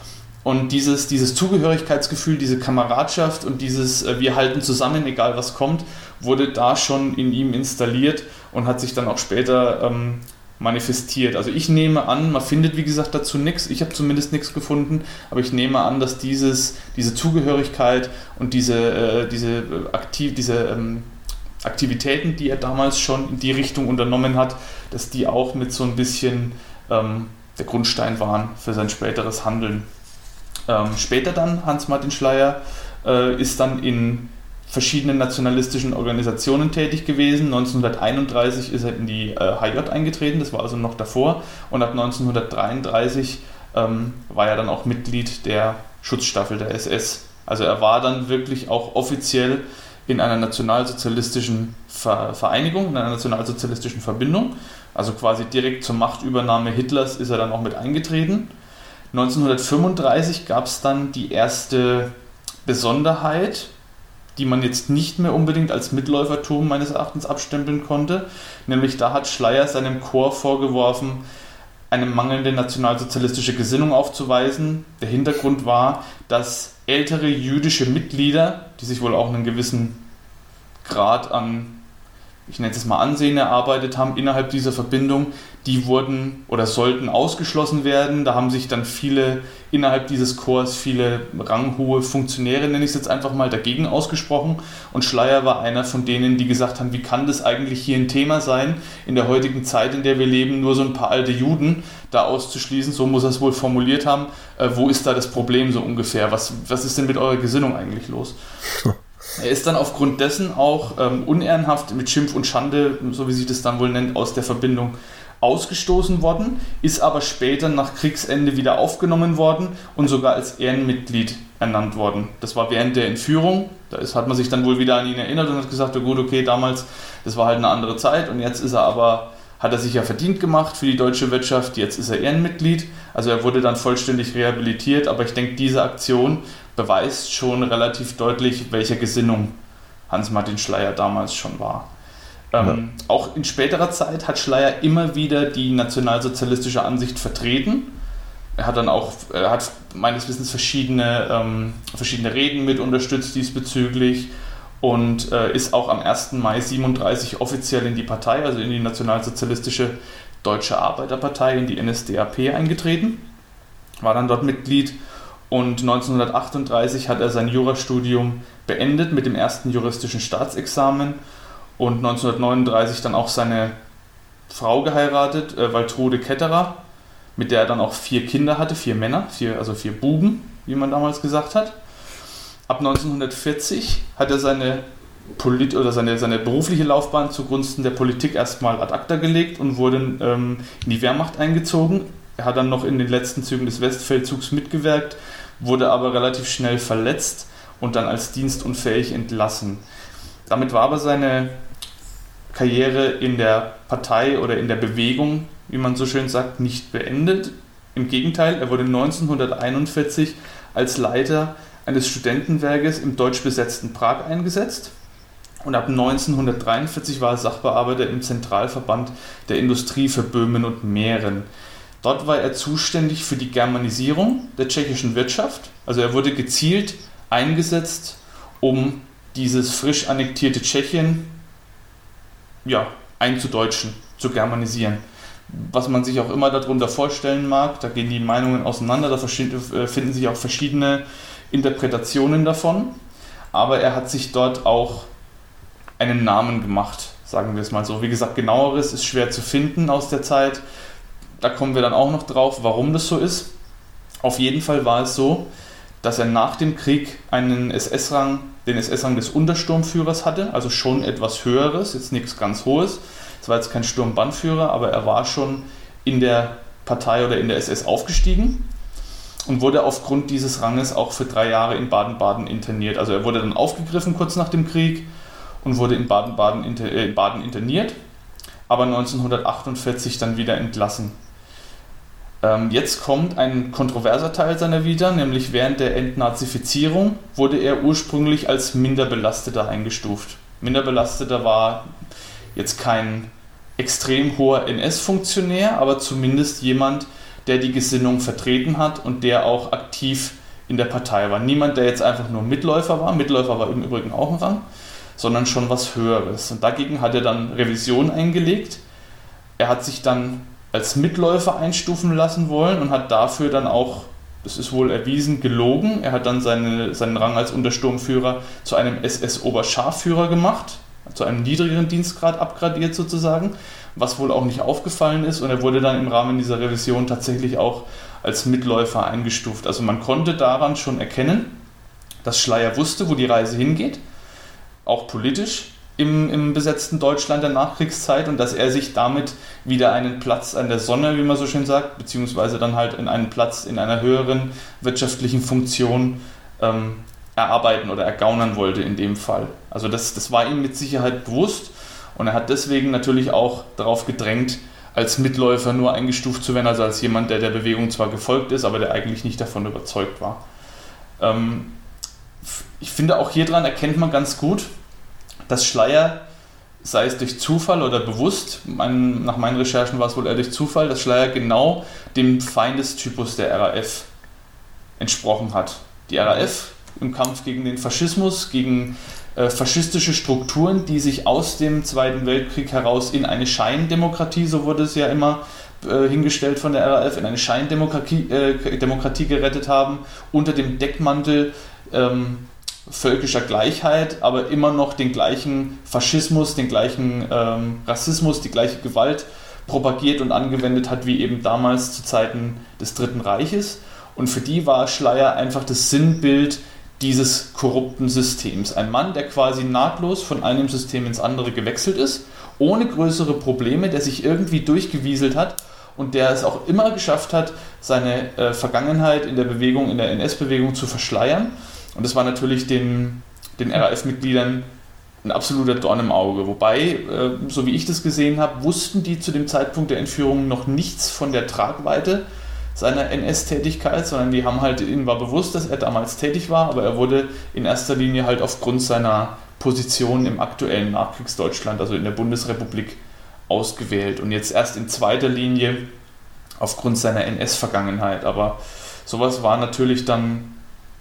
Und dieses, dieses Zugehörigkeitsgefühl, diese Kameradschaft und dieses äh, wir halten zusammen, egal was kommt, wurde da schon in ihm installiert und hat sich dann auch später ähm, manifestiert. Also ich nehme an, man findet wie gesagt dazu nichts, ich habe zumindest nichts gefunden, aber ich nehme an, dass dieses, diese Zugehörigkeit und diese, äh, diese, aktiv, diese ähm, Aktivitäten, die er damals schon in die Richtung unternommen hat, dass die auch mit so ein bisschen ähm, der Grundstein waren für sein späteres Handeln. Ähm, später dann, Hans-Martin Schleyer, äh, ist dann in verschiedenen nationalistischen Organisationen tätig gewesen. neunzehnhunderteinunddreißig ist er in die äh, H J eingetreten, das war also noch davor. Und ab neunzehnhundertdreiunddreißig ähm, war er dann auch Mitglied der Schutzstaffel der S S. Also er war dann wirklich auch offiziell in einer nationalsozialistischen Ver- Vereinigung, in einer nationalsozialistischen Verbindung. Also quasi direkt zur Machtübernahme Hitlers ist er dann auch mit eingetreten. neunzehnhundertfünfunddreißig gab es dann die erste Besonderheit, die man jetzt nicht mehr unbedingt als Mitläufertum meines Erachtens abstempeln konnte. Nämlich da hat Schleyer seinem Corps vorgeworfen, eine mangelnde nationalsozialistische Gesinnung aufzuweisen. Der Hintergrund war, dass ältere jüdische Mitglieder, die sich wohl auch einen gewissen Grad an, ich nenne es mal Ansehen erarbeitet haben innerhalb dieser Verbindung, die wurden oder sollten ausgeschlossen werden. Da haben sich dann viele innerhalb dieses Corps, viele ranghohe Funktionäre, nenne ich es jetzt einfach mal, dagegen ausgesprochen. Und Schleyer war einer von denen, die gesagt haben, wie kann das eigentlich hier ein Thema sein, in der heutigen Zeit, in der wir leben, nur so ein paar alte Juden da auszuschließen, so muss er es wohl formuliert haben. Äh, wo ist da das Problem so ungefähr? Was, was ist denn mit eurer Gesinnung eigentlich los? Er ist dann aufgrund dessen auch ähm, unehrenhaft mit Schimpf und Schande, so wie sich das dann wohl nennt, aus der Verbindung ausgestoßen worden, ist aber später nach Kriegsende wieder aufgenommen worden und sogar als Ehrenmitglied ernannt worden. Das war während der Entführung, da ist, hat man sich dann wohl wieder an ihn erinnert und hat gesagt, oh gut, okay, damals, das war halt eine andere Zeit und jetzt ist er aber, hat er sich ja verdient gemacht für die deutsche Wirtschaft, jetzt ist er Ehrenmitglied, also er wurde dann vollständig rehabilitiert, aber ich denke, diese Aktion beweist schon relativ deutlich, welcher Gesinnung Hans-Martin Schleyer damals schon war. Ähm, ja. Auch in späterer Zeit hat Schleyer immer wieder die nationalsozialistische Ansicht vertreten. Er hat dann auch, er hat meines Wissens verschiedene, ähm, verschiedene Reden mit unterstützt diesbezüglich und äh, ist auch am ersten Mai siebenunddreißig offiziell in die Partei, also in die nationalsozialistische Deutsche Arbeiterpartei, in die N S D A P eingetreten, war dann dort Mitglied und neunzehnhundertachtunddreißig hat er sein Jurastudium beendet mit dem ersten juristischen Staatsexamen und neunzehnhundertneununddreißig dann auch seine Frau geheiratet, äh, Waltrude Ketterer, mit der er dann auch vier Kinder hatte, vier Männer, vier, also vier Buben, wie man damals gesagt hat. Ab neunzehnhundertvierzig hat er seine, Polit- oder seine, seine berufliche Laufbahn zugunsten der Politik erstmal ad acta gelegt und wurde ähm, in die Wehrmacht eingezogen. Er hat dann noch in den letzten Zügen des Westfeldzugs mitgewirkt, wurde aber relativ schnell verletzt und dann als dienstunfähig entlassen. Damit war aber seine Karriere in der Partei oder in der Bewegung, wie man so schön sagt, nicht beendet. Im Gegenteil, er wurde neunzehnhunderteinundvierzig als Leiter eines Studentenwerkes im deutsch besetzten Prag eingesetzt und ab neunzehnhundertdreiundvierzig war er Sachbearbeiter im Zentralverband der Industrie für Böhmen und Mähren. Dort war er zuständig für die Germanisierung der tschechischen Wirtschaft, also er wurde gezielt eingesetzt, um dieses frisch annektierte Tschechien ja, einzudeutschen, zu germanisieren. Was man sich auch immer darunter vorstellen mag, da gehen die Meinungen auseinander, da finden sich auch verschiedene Interpretationen davon, aber er hat sich dort auch einen Namen gemacht, sagen wir es mal so. Wie gesagt, genaueres ist schwer zu finden aus der Zeit, da kommen wir dann auch noch drauf, warum das so ist. Auf jeden Fall war es so, dass er nach dem Krieg einen S S-Rang, den S S-Rang des Untersturmführers hatte, also schon etwas Höheres, jetzt nichts ganz Hohes. Es war jetzt kein Sturmbannführer, aber er war schon in der Partei oder in der S S aufgestiegen und wurde aufgrund dieses Ranges auch für drei Jahre in Baden-Baden interniert. Also er wurde dann aufgegriffen kurz nach dem Krieg und wurde in Baden-Baden inter, äh, in Baden interniert, aber neunzehnhundertachtundvierzig dann wieder entlassen. Jetzt kommt ein kontroverser Teil seiner Vita, nämlich während der Entnazifizierung wurde er ursprünglich als Minderbelasteter eingestuft. Minderbelasteter war jetzt kein extrem hoher N S-Funktionär, aber zumindest jemand, der die Gesinnung vertreten hat und der auch aktiv in der Partei war. Niemand, der jetzt einfach nur Mitläufer war, Mitläufer war im Übrigen auch ein Rang, sondern schon was Höheres. Und dagegen hat er dann Revision eingelegt. Er hat sich dann als Mitläufer einstufen lassen wollen und hat dafür dann auch, das ist wohl erwiesen, gelogen. Er hat dann seine, seinen Rang als Untersturmführer zu einem S S-Oberscharführer gemacht, zu einem niedrigeren Dienstgrad abgradiert sozusagen, was wohl auch nicht aufgefallen ist, und er wurde dann im Rahmen dieser Revision tatsächlich auch als Mitläufer eingestuft. Also man konnte daran schon erkennen, dass Schleyer wusste, wo die Reise hingeht, auch politisch, Im, im besetzten Deutschland der Nachkriegszeit, und dass er sich damit wieder einen Platz an der Sonne, wie man so schön sagt, beziehungsweise dann halt in einen Platz in einer höheren wirtschaftlichen Funktion ähm, erarbeiten oder ergaunern wollte in dem Fall. Also das, das war ihm mit Sicherheit bewusst, und er hat deswegen natürlich auch darauf gedrängt, als Mitläufer nur eingestuft zu werden, also als jemand, der der Bewegung zwar gefolgt ist, aber der eigentlich nicht davon überzeugt war. Ähm, ich finde, auch hier dran erkennt man ganz gut, dass Schleyer, sei es durch Zufall oder bewusst, mein, nach meinen Recherchen war es wohl eher durch Zufall, dass Schleyer genau dem Feindestypus der R A F entsprochen hat. Die R A F im Kampf gegen den Faschismus, gegen äh, faschistische Strukturen, die sich aus dem Zweiten Weltkrieg heraus in eine Scheindemokratie, so wurde es ja immer äh, hingestellt von der R A F, in eine Scheindemokratie äh, Demokratie gerettet haben, unter dem Deckmantel ähm, völkischer Gleichheit, aber immer noch den gleichen Faschismus, den gleichen ähm, Rassismus, die gleiche Gewalt propagiert und angewendet hat, wie eben damals zu Zeiten des Dritten Reiches. Und für die war Schleyer einfach das Sinnbild dieses korrupten Systems. Ein Mann, der quasi nahtlos von einem System ins andere gewechselt ist, ohne größere Probleme, der sich irgendwie durchgewieselt hat und der es auch immer geschafft hat, seine äh, Vergangenheit in der Bewegung, in der N S-Bewegung zu verschleiern. Und das war natürlich den, den R A F-Mitgliedern ein absoluter Dorn im Auge. Wobei, äh, so wie ich das gesehen habe, wussten die zu dem Zeitpunkt der Entführung noch nichts von der Tragweite seiner N S-Tätigkeit, sondern die haben halt, ihnen war bewusst, dass er damals tätig war, aber er wurde in erster Linie halt aufgrund seiner Position im aktuellen Nachkriegsdeutschland, also in der Bundesrepublik, ausgewählt. Und jetzt erst in zweiter Linie aufgrund seiner N S-Vergangenheit. Aber sowas war natürlich dann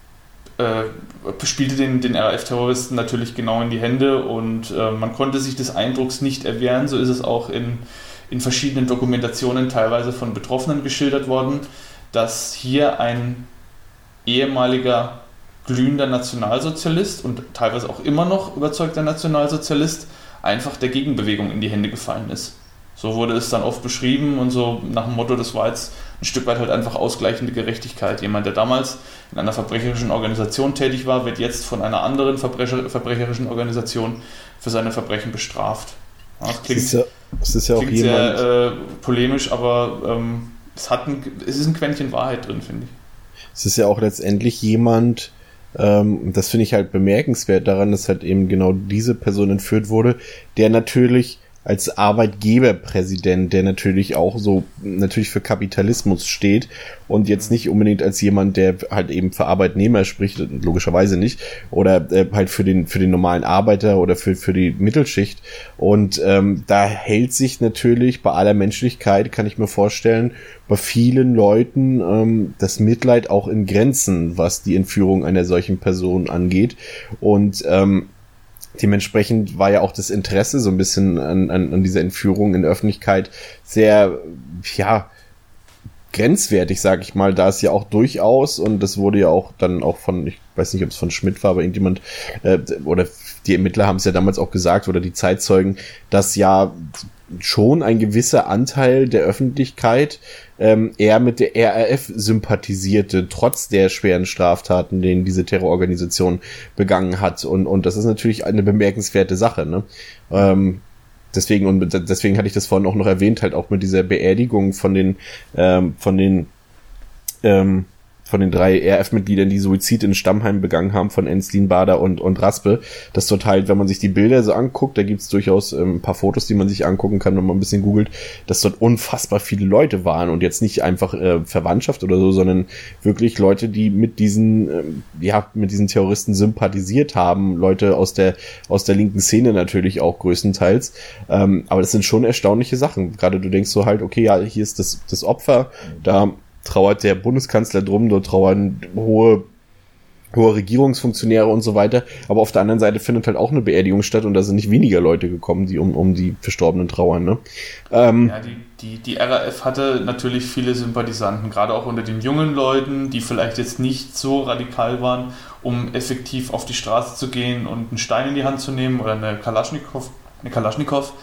spielte den, den R A F-Terroristen natürlich genau in die Hände, und äh, man konnte sich des Eindrucks nicht erwehren. So ist es auch in, in verschiedenen Dokumentationen teilweise von Betroffenen geschildert worden, dass hier ein ehemaliger glühender Nationalsozialist und teilweise auch immer noch überzeugter Nationalsozialist einfach der Gegenbewegung in die Hände gefallen ist. So wurde es dann oft beschrieben, und so nach dem Motto, das war jetzt ein Stück weit halt einfach ausgleichende Gerechtigkeit. Jemand, der damals in einer verbrecherischen Organisation tätig war, wird jetzt von einer anderen verbrecher, verbrecherischen Organisation für seine Verbrechen bestraft. Ja, das klingt, das ist ja, das ist ja klingt auch jemand, sehr äh, polemisch, aber ähm, es, hat ein, es ist ein Quäntchen Wahrheit drin, finde ich. Es ist ja auch letztendlich jemand, Ähm, das finde ich halt bemerkenswert daran, dass halt eben genau diese Person entführt wurde, der natürlich als Arbeitgeberpräsident, der natürlich auch so natürlich für Kapitalismus steht und jetzt nicht unbedingt als jemand, der halt eben für Arbeitnehmer spricht, logischerweise nicht, oder äh, halt für den für den normalen Arbeiter oder für für die Mittelschicht. Und ähm, da hält sich natürlich bei aller Menschlichkeit, kann ich mir vorstellen, bei vielen Leuten ähm, das Mitleid auch in Grenzen, was die Entführung einer solchen Person angeht. Und ähm, dementsprechend war ja auch das Interesse so ein bisschen an, an, an dieser Entführung in der Öffentlichkeit sehr, ja, grenzwertig, sag ich mal, da es ja auch durchaus, und das wurde ja auch dann auch von, ich weiß nicht, ob es von Schmidt war, aber irgendjemand, äh, oder die Ermittler haben es ja damals auch gesagt, oder die Zeitzeugen, dass ja schon ein gewisser Anteil der Öffentlichkeit ähm, eher mit der R A F sympathisierte, trotz der schweren Straftaten, denen diese Terrororganisation begangen hat. Und, und das ist natürlich eine bemerkenswerte Sache, ne? Ähm, deswegen, und deswegen hatte ich das vorhin auch noch erwähnt, halt auch mit dieser Beerdigung von den, ähm, von den, ähm, von den drei R A F-Mitgliedern, die Suizid in Stammheim begangen haben, von Enslin, Bader und, und Raspe. Das dort halt, wenn man sich die Bilder so anguckt, da gibt's durchaus ähm, ein paar Fotos, die man sich angucken kann, wenn man ein bisschen googelt, dass dort unfassbar viele Leute waren und jetzt nicht einfach äh, Verwandtschaft oder so, sondern wirklich Leute, die mit diesen, ähm, ja, mit diesen Terroristen sympathisiert haben, Leute aus der, aus der linken Szene natürlich auch größtenteils. Ähm, aber das sind schon erstaunliche Sachen. Gerade du denkst so halt, okay, ja, hier ist das, das Opfer, da trauert der Bundeskanzler drum, dort trauern hohe hohe Regierungsfunktionäre und so weiter, aber auf der anderen Seite findet halt auch eine Beerdigung statt und da sind nicht weniger Leute gekommen, die um um die Verstorbenen trauern, ne? Ähm, ja, die, die, die R A F hatte natürlich viele Sympathisanten, gerade auch unter den jungen Leuten, die vielleicht jetzt nicht so radikal waren, um effektiv auf die Straße zu gehen und einen Stein in die Hand zu nehmen oder eine Kalaschnikow, eine Kalaschnikow.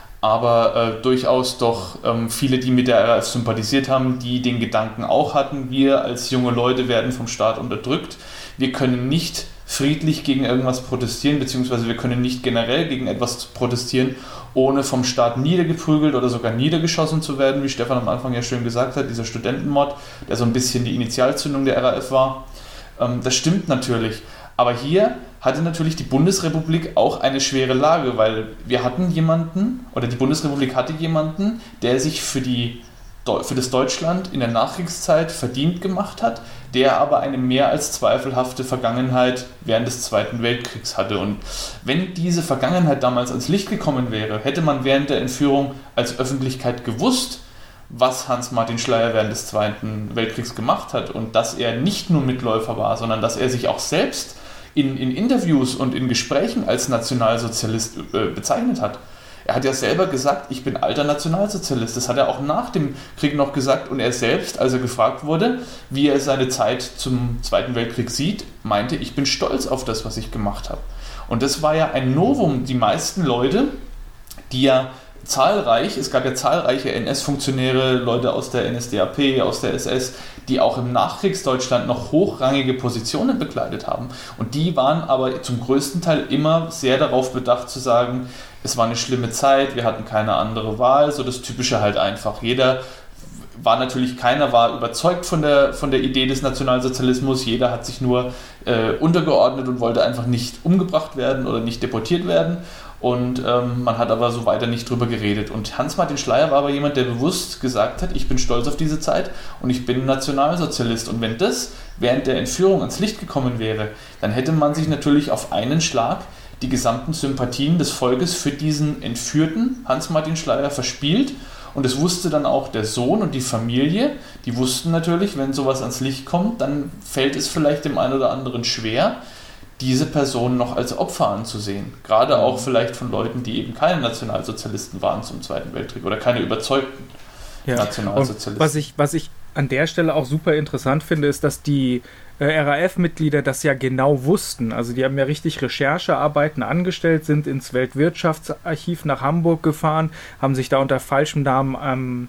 Aber äh, durchaus doch ähm, viele, die mit der R A F sympathisiert haben, die den Gedanken auch hatten, wir als junge Leute werden vom Staat unterdrückt, wir können nicht friedlich gegen irgendwas protestieren, beziehungsweise wir können nicht generell gegen etwas protestieren, ohne vom Staat niedergeprügelt oder sogar niedergeschossen zu werden, wie Stefan am Anfang ja schön gesagt hat, dieser Studentenmord, der so ein bisschen die Initialzündung der R A F war. Ähm, das stimmt natürlich. Aber hier hatte natürlich die Bundesrepublik auch eine schwere Lage, weil wir hatten jemanden, oder die Bundesrepublik hatte jemanden, der sich für, die, für das Deutschland in der Nachkriegszeit verdient gemacht hat, der aber eine mehr als zweifelhafte Vergangenheit während des Zweiten Weltkriegs hatte. Und wenn diese Vergangenheit damals ans Licht gekommen wäre, hätte man während der Entführung als Öffentlichkeit gewusst, was Hans-Martin Schleyer während des Zweiten Weltkriegs gemacht hat und dass er nicht nur Mitläufer war, sondern dass er sich auch selbst In, in Interviews und in Gesprächen als Nationalsozialist äh, bezeichnet hat. Er hat ja selber gesagt, ich bin alter Nationalsozialist. Das hat er auch nach dem Krieg noch gesagt und er selbst, als er gefragt wurde, wie er seine Zeit zum Zweiten Weltkrieg sieht, meinte, ich bin stolz auf das, was ich gemacht habe. Und das war ja ein Novum. Die meisten Leute, die ja zahlreich, es gab ja zahlreiche N S-Funktionäre, Leute aus der N S D A P, aus der S S, die auch im Nachkriegsdeutschland noch hochrangige Positionen bekleidet haben. Und die waren aber zum größten Teil immer sehr darauf bedacht zu sagen, es war eine schlimme Zeit, wir hatten keine andere Wahl, so das Typische halt einfach. Jeder war natürlich, keiner war überzeugt von der, von der Idee des Nationalsozialismus, jeder hat sich nur äh, untergeordnet und wollte einfach nicht umgebracht werden oder nicht deportiert werden. Und ähm, man hat aber so weiter nicht drüber geredet. Und Hans-Martin Schleyer war aber jemand, der bewusst gesagt hat, ich bin stolz auf diese Zeit und ich bin Nationalsozialist. Und wenn das während der Entführung ans Licht gekommen wäre, dann hätte man sich natürlich auf einen Schlag die gesamten Sympathien des Volkes für diesen entführten Hans-Martin Schleyer verspielt. Und es wusste dann auch der Sohn und die Familie, die wussten natürlich, wenn sowas ans Licht kommt, dann fällt es vielleicht dem einen oder anderen schwer, diese Person noch als Opfer anzusehen. Gerade auch vielleicht von Leuten, die eben keine Nationalsozialisten waren zum Zweiten Weltkrieg oder keine überzeugten ja. Nationalsozialisten. Und was ich, was ich an der Stelle auch super interessant finde, ist, dass die äh, R A F-Mitglieder das ja genau wussten. Also die haben ja richtig Recherchearbeiten angestellt, sind ins Weltwirtschaftsarchiv nach Hamburg gefahren, haben sich da unter falschem Namen ähm,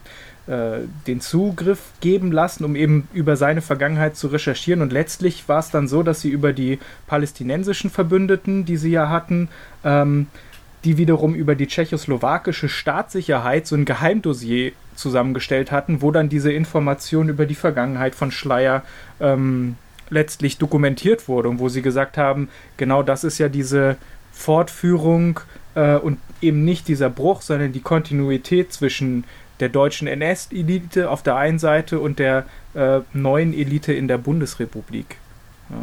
den Zugriff geben lassen, um eben über seine Vergangenheit zu recherchieren. Und letztlich war es dann so, dass sie über die palästinensischen Verbündeten, die sie ja hatten, ähm, die wiederum über die tschechoslowakische Staatssicherheit so ein Geheimdossier zusammengestellt hatten, wo dann diese Informationen über die Vergangenheit von Schleyer ähm, letztlich dokumentiert wurde und wo sie gesagt haben, genau das ist ja diese Fortführung äh, und eben nicht dieser Bruch, sondern die Kontinuität zwischen der deutschen N S-Elite auf der einen Seite und der äh, neuen Elite in der Bundesrepublik. Ja.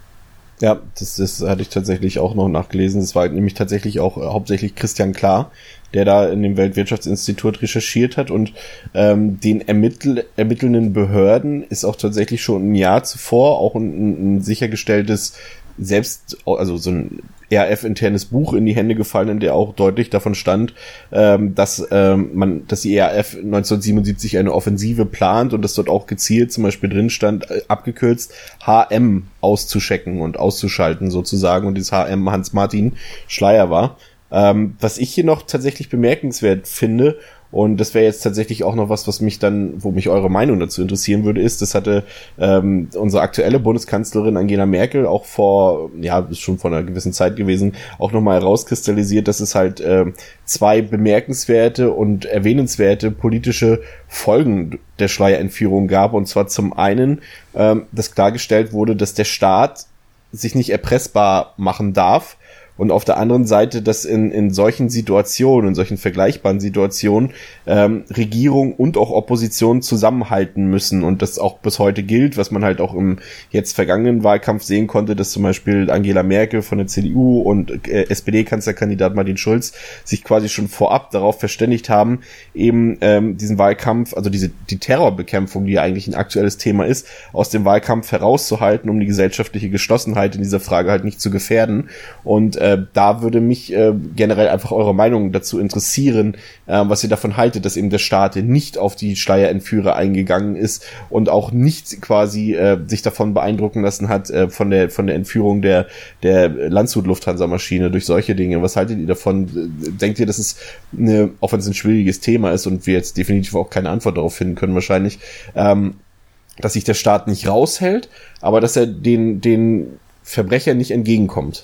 Ja, das, das hatte ich tatsächlich auch noch nachgelesen. Das war nämlich tatsächlich auch äh, hauptsächlich Christian Klar, der da in dem Weltwirtschaftsinstitut recherchiert hat, und ähm, den ermittl- ermittelnden Behörden ist auch tatsächlich schon ein Jahr zuvor auch ein, ein sichergestelltes selbst, also so ein R A F-internes Buch in die Hände gefallen, in der auch deutlich davon stand, ähm, dass ähm, man, dass die R A F neunzehnhundertsiebenundsiebzig eine Offensive plant und dass dort auch gezielt zum Beispiel drin stand, äh, abgekürzt H M auszuschecken und auszuschalten sozusagen, und dieses H M Hans-Martin Schleyer war. Ähm, was ich hier noch tatsächlich bemerkenswert finde, und das wäre jetzt tatsächlich auch noch was, was mich dann, wo mich eure Meinung dazu interessieren würde, ist, das hatte ähm, unsere aktuelle Bundeskanzlerin Angela Merkel auch vor, ja, ist schon vor einer gewissen Zeit gewesen, auch nochmal herauskristallisiert, dass es halt äh, zwei bemerkenswerte und erwähnenswerte politische Folgen der Schleyer-Entführung gab. Und zwar zum einen, ähm, dass klargestellt wurde, dass der Staat sich nicht erpressbar machen darf, und auf der anderen Seite, dass in in solchen Situationen, in solchen vergleichbaren Situationen ähm, Regierung und auch Opposition zusammenhalten müssen, und das auch bis heute gilt, was man halt auch im jetzt vergangenen Wahlkampf sehen konnte, dass zum Beispiel Angela Merkel von der C D U und äh, S P D-Kanzlerkandidat Martin Schulz sich quasi schon vorab darauf verständigt haben, eben ähm, diesen Wahlkampf, also diese die Terrorbekämpfung, die ja eigentlich ein aktuelles Thema ist, aus dem Wahlkampf herauszuhalten, um die gesellschaftliche Geschlossenheit in dieser Frage halt nicht zu gefährden. Und äh, da würde mich äh, generell einfach eure Meinung dazu interessieren, äh, was ihr davon haltet, dass eben der Staat nicht auf die Schleyer-Entführer eingegangen ist und auch nicht quasi äh, sich davon beeindrucken lassen hat äh, von der von der Entführung der der Landshut-Lufthansa-Maschine durch solche Dinge. Was haltet ihr davon? Denkt ihr, dass es eine, auch wenn es ein schwieriges Thema ist und wir jetzt definitiv auch keine Antwort darauf finden können wahrscheinlich, ähm, dass sich der Staat nicht raushält, aber dass er den den Verbrechern nicht entgegenkommt?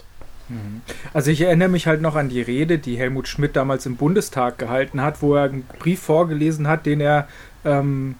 Also ich erinnere mich halt noch an die Rede, die Helmut Schmidt damals im Bundestag gehalten hat, wo er einen Brief vorgelesen hat, den er, ähm,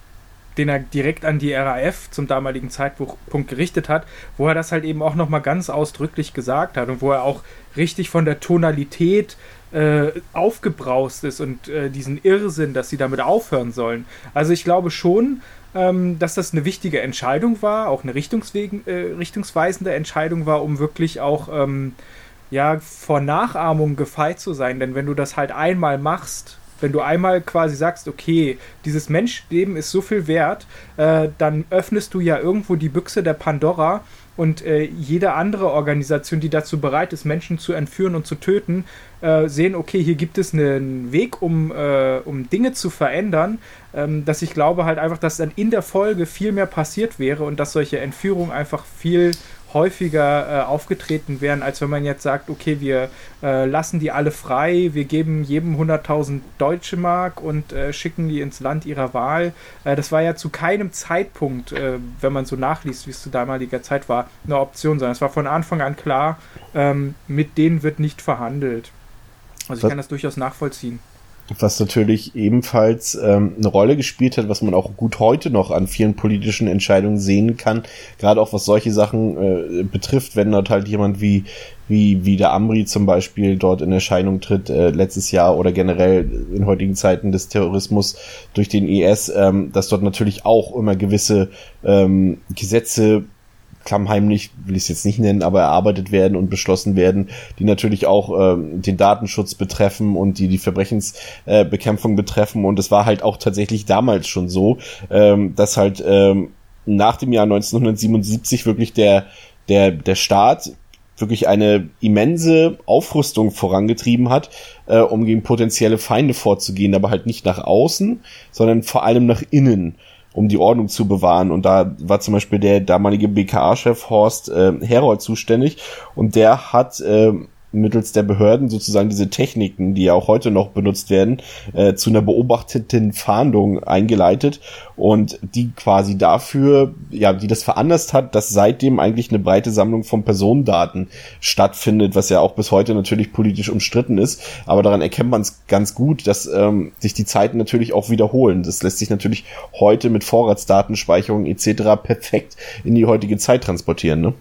den er direkt an die R A F zum damaligen Zeitpunkt gerichtet hat, wo er das halt eben auch nochmal ganz ausdrücklich gesagt hat und wo er auch richtig von der Tonalität äh, aufgebraust ist und äh, diesen Irrsinn, dass sie damit aufhören sollen. Also ich glaube schon, Ähm, dass das eine wichtige Entscheidung war, auch eine richtungswegen, äh, richtungsweisende Entscheidung war, um wirklich auch ähm, ja, vor Nachahmung gefeit zu sein. Denn wenn du das halt einmal machst, wenn du einmal quasi sagst, okay, dieses Menschleben ist so viel wert, äh, dann öffnest du ja irgendwo die Büchse der Pandora, und äh, jede andere Organisation, die dazu bereit ist, Menschen zu entführen und zu töten, äh, sehen, okay, hier gibt es einen Weg, um, äh, um Dinge zu verändern, ähm, dass ich glaube halt einfach, dass dann in der Folge viel mehr passiert wäre und dass solche Entführungen einfach viel häufiger äh, aufgetreten wären, als wenn man jetzt sagt, okay, wir äh, lassen die alle frei, wir geben jedem hunderttausend Deutsche Mark und äh, schicken die ins Land ihrer Wahl. Äh, das war ja zu keinem Zeitpunkt, äh, wenn man so nachliest, wie es zu damaliger Zeit war, eine Option, sondern es war von Anfang an klar, ähm, mit denen wird nicht verhandelt. Also ich Was? kann das durchaus nachvollziehen. Was natürlich ebenfalls ähm, eine Rolle gespielt hat, was man auch gut heute noch an vielen politischen Entscheidungen sehen kann, gerade auch was solche Sachen äh, betrifft, wenn dort halt jemand wie wie wie der Amri zum Beispiel dort in Erscheinung tritt, äh, letztes Jahr oder generell in heutigen Zeiten des Terrorismus durch den I S, ähm, dass dort natürlich auch immer gewisse ähm, Gesetze klammheimlich, will ich es jetzt nicht nennen, aber erarbeitet werden und beschlossen werden, die natürlich auch ähm, den Datenschutz betreffen und die die Verbrechensbekämpfung äh, betreffen. Und es war halt auch tatsächlich damals schon so, ähm, dass halt ähm, nach dem Jahr neunzehnhundertsiebenundsiebzig wirklich der der der Staat wirklich eine immense Aufrüstung vorangetrieben hat, äh, um gegen potenzielle Feinde vorzugehen, aber halt nicht nach außen, sondern vor allem nach innen, um die Ordnung zu bewahren. Und da war zum Beispiel der damalige B K A-Chef Horst äh, Herold zuständig, und der hat äh, mittels der Behörden sozusagen diese Techniken, die ja auch heute noch benutzt werden, äh, zu einer beobachteten Fahndung eingeleitet und die quasi dafür, ja, die das veranlasst hat, dass seitdem eigentlich eine breite Sammlung von Personendaten stattfindet, was ja auch bis heute natürlich politisch umstritten ist, aber daran erkennt man es ganz gut, dass ähm, sich die Zeiten natürlich auch wiederholen. Das lässt sich natürlich heute mit Vorratsdatenspeicherung et cetera perfekt in die heutige Zeit transportieren, ne?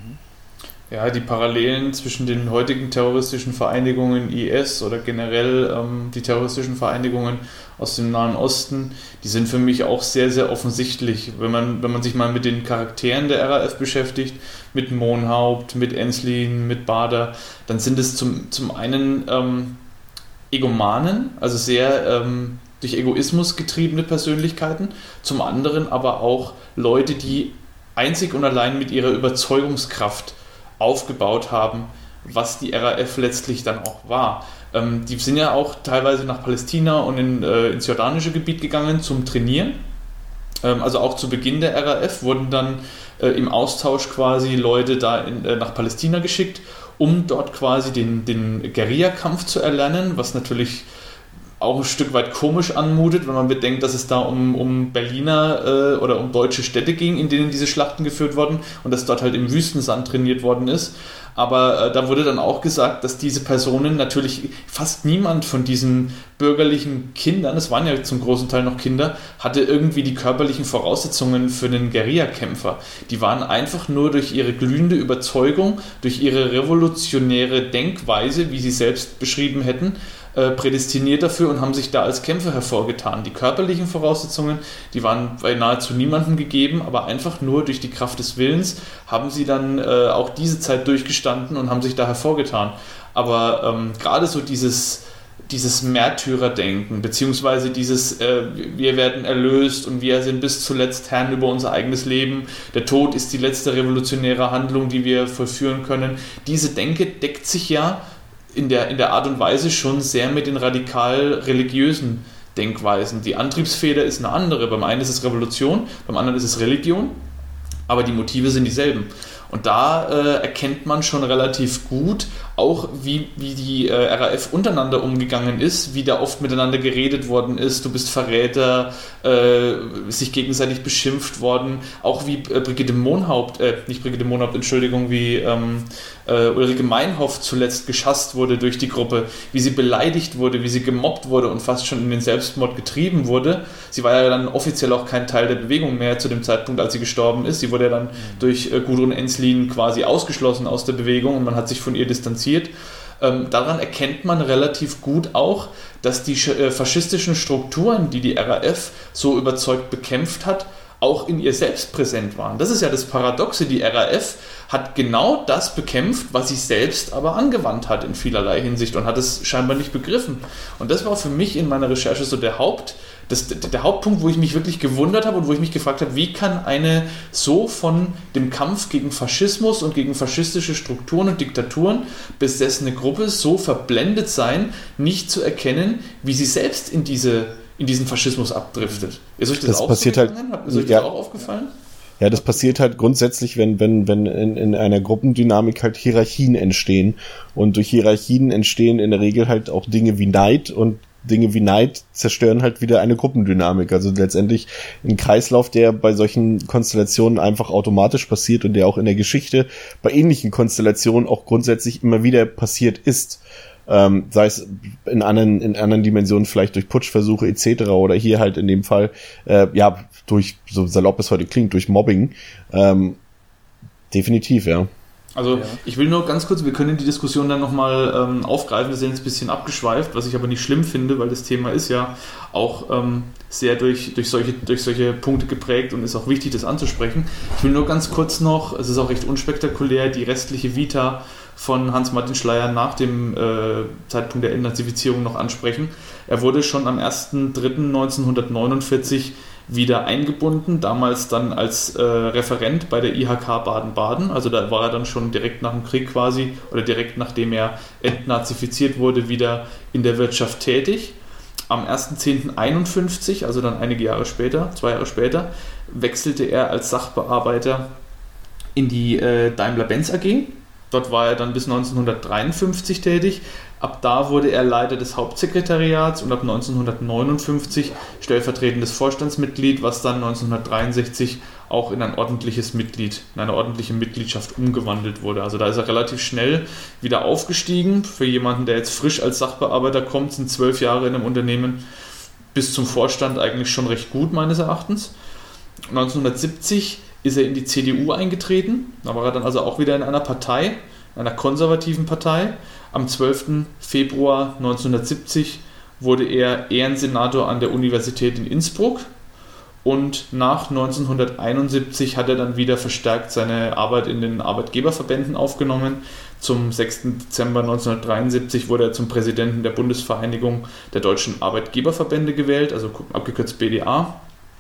Ja, die Parallelen zwischen den heutigen terroristischen Vereinigungen I S oder generell ähm, die terroristischen Vereinigungen aus dem Nahen Osten, die sind für mich auch sehr, sehr offensichtlich. Wenn man, wenn man sich mal mit den Charakteren der R A F beschäftigt, mit Mohnhaupt, mit Enslin, mit Bader, dann sind es zum, zum einen ähm, Egomanen, also sehr ähm, durch Egoismus getriebene Persönlichkeiten, zum anderen aber auch Leute, die einzig und allein mit ihrer Überzeugungskraft aufgebaut haben, was die R A F letztlich dann auch war. Ähm, die sind ja auch teilweise nach Palästina und in, äh, ins jordanische Gebiet gegangen zum Trainieren. Ähm, also auch zu Beginn der R A F wurden dann äh, im Austausch quasi Leute da in, äh, nach Palästina geschickt, um dort quasi den, den Guerillakampf zu erlernen, was natürlich auch ein Stück weit komisch anmutet, wenn man bedenkt, dass es da um, um Berliner äh, oder um deutsche Städte ging, in denen diese Schlachten geführt wurden und dass dort halt im Wüstensand trainiert worden ist. Aber äh, da wurde dann auch gesagt, dass diese Personen natürlich, fast niemand von diesen bürgerlichen Kindern, es waren ja zum großen Teil noch Kinder, hatte irgendwie die körperlichen Voraussetzungen für einen Guerillakämpfer. Die waren einfach nur durch ihre glühende Überzeugung, durch ihre revolutionäre Denkweise, wie sie selbst beschrieben hätten, prädestiniert dafür und haben sich da als Kämpfer hervorgetan. Die körperlichen Voraussetzungen, die waren bei nahezu niemandem gegeben, aber einfach nur durch die Kraft des Willens haben sie dann äh, auch diese Zeit durchgestanden und haben sich da hervorgetan. Aber ähm, gerade so dieses, dieses Märtyrerdenken, beziehungsweise dieses äh, wir werden erlöst und wir sind bis zuletzt Herren über unser eigenes Leben, der Tod ist die letzte revolutionäre Handlung, die wir vollführen können. Diese Denke deckt sich ja in der, in der Art und Weise schon sehr mit den radikal religiösen Denkweisen. Die Antriebsfeder ist eine andere. Beim einen ist es Revolution, beim anderen ist es Religion, aber die Motive sind dieselben. Und da äh, erkennt man schon relativ gut, auch wie, wie die äh, R A F untereinander umgegangen ist, wie da oft miteinander geredet worden ist, du bist Verräter, äh, sich gegenseitig beschimpft worden, auch wie äh, Brigitte Mohnhaupt, äh, nicht Brigitte Mohnhaupt, Entschuldigung, wie ähm, äh, Ulrike Meinhoff zuletzt geschasst wurde durch die Gruppe, wie sie beleidigt wurde, wie sie gemobbt wurde und fast schon in den Selbstmord getrieben wurde. Sie war ja dann offiziell auch kein Teil der Bewegung mehr zu dem Zeitpunkt, als sie gestorben ist. Sie wurde ja dann mhm. durch äh, Gudrun Enslin quasi ausgeschlossen aus der Bewegung und man hat sich von ihr distanziert. Ähm, daran erkennt man relativ gut auch, dass die äh, faschistischen Strukturen, die die R A F so überzeugt bekämpft hat, auch in ihr selbst präsent waren. Das ist ja das Paradoxe, die R A F hat genau das bekämpft, was sie selbst aber angewandt hat in vielerlei Hinsicht und hat es scheinbar nicht begriffen. Und das war für mich in meiner Recherche so der Haupt, das, der Hauptpunkt, wo ich mich wirklich gewundert habe und wo ich mich gefragt habe, wie kann eine so von dem Kampf gegen Faschismus und gegen faschistische Strukturen und Diktaturen besessene Gruppe so verblendet sein, nicht zu erkennen, wie sie selbst in diese in diesen Faschismus abdriftet. Ist euch das, das auch passiert so halt, Ist euch das ja. auch aufgefallen? Ja, das passiert halt grundsätzlich, wenn, wenn, wenn in, in einer Gruppendynamik halt Hierarchien entstehen. Und durch Hierarchien entstehen in der Regel halt auch Dinge wie Neid und Dinge wie Neid zerstören halt wieder eine Gruppendynamik. Also letztendlich ein Kreislauf, der bei solchen Konstellationen einfach automatisch passiert und der auch in der Geschichte bei ähnlichen Konstellationen auch grundsätzlich immer wieder passiert ist. Ähm, sei es in anderen, in anderen Dimensionen vielleicht durch Putschversuche et cetera oder hier halt in dem Fall, äh, ja, durch, so salopp es heute klingt, durch Mobbing. Ähm, definitiv, ja. Also ja. ich will nur ganz kurz, wir können die Diskussion dann nochmal ähm, aufgreifen, wir sind jetzt ein bisschen abgeschweift, was ich aber nicht schlimm finde, weil das Thema ist ja auch ähm, sehr durch, durch, solche, durch solche Punkte geprägt und ist auch wichtig, das anzusprechen. Ich will nur ganz kurz noch, es ist auch recht unspektakulär, die restliche Vita von Hans-Martin Schleyer nach dem äh, Zeitpunkt der Entnazifizierung noch ansprechen. Er wurde schon am erster dritter neunzehnhundertneunundvierzig wieder eingebunden, damals dann als äh, Referent bei der I H K Baden-Baden, also da war er dann schon direkt nach dem Krieg quasi oder direkt nachdem er entnazifiziert wurde, wieder in der Wirtschaft tätig. Am erster zehnter einundfünfzig, also dann einige Jahre später, zwei Jahre später, wechselte er als Sachbearbeiter in die äh, Daimler-Benz A G Dort war er dann bis neunzehnhundertdreiundfünfzig tätig. Ab da wurde er Leiter des Hauptsekretariats und ab neunzehnhundertneunundfünfzig stellvertretendes Vorstandsmitglied, was dann neunzehnhundertdreiundsechzig auch in ein ordentliches Mitglied, in eine ordentliche Mitgliedschaft umgewandelt wurde. Also da ist er relativ schnell wieder aufgestiegen. Für jemanden, der jetzt frisch als Sachbearbeiter kommt, sind zwölf Jahre in einem Unternehmen bis zum Vorstand eigentlich schon recht gut, meines Erachtens. neunzehnhundertsiebzig ist er in die C D U eingetreten. Da war er dann also auch wieder in einer Partei, einer konservativen Partei. Am zwölften Februar neunzehnhundertsiebzig wurde er Ehrensenator an der Universität in Innsbruck. Und nach neunzehnhunderteinundsiebzig hat er dann wieder verstärkt seine Arbeit in den Arbeitgeberverbänden aufgenommen. Zum sechsten Dezember neunzehnhundertdreiundsiebzig wurde er zum Präsidenten der Bundesvereinigung der deutschen Arbeitgeberverbände gewählt, also abgekürzt B D A.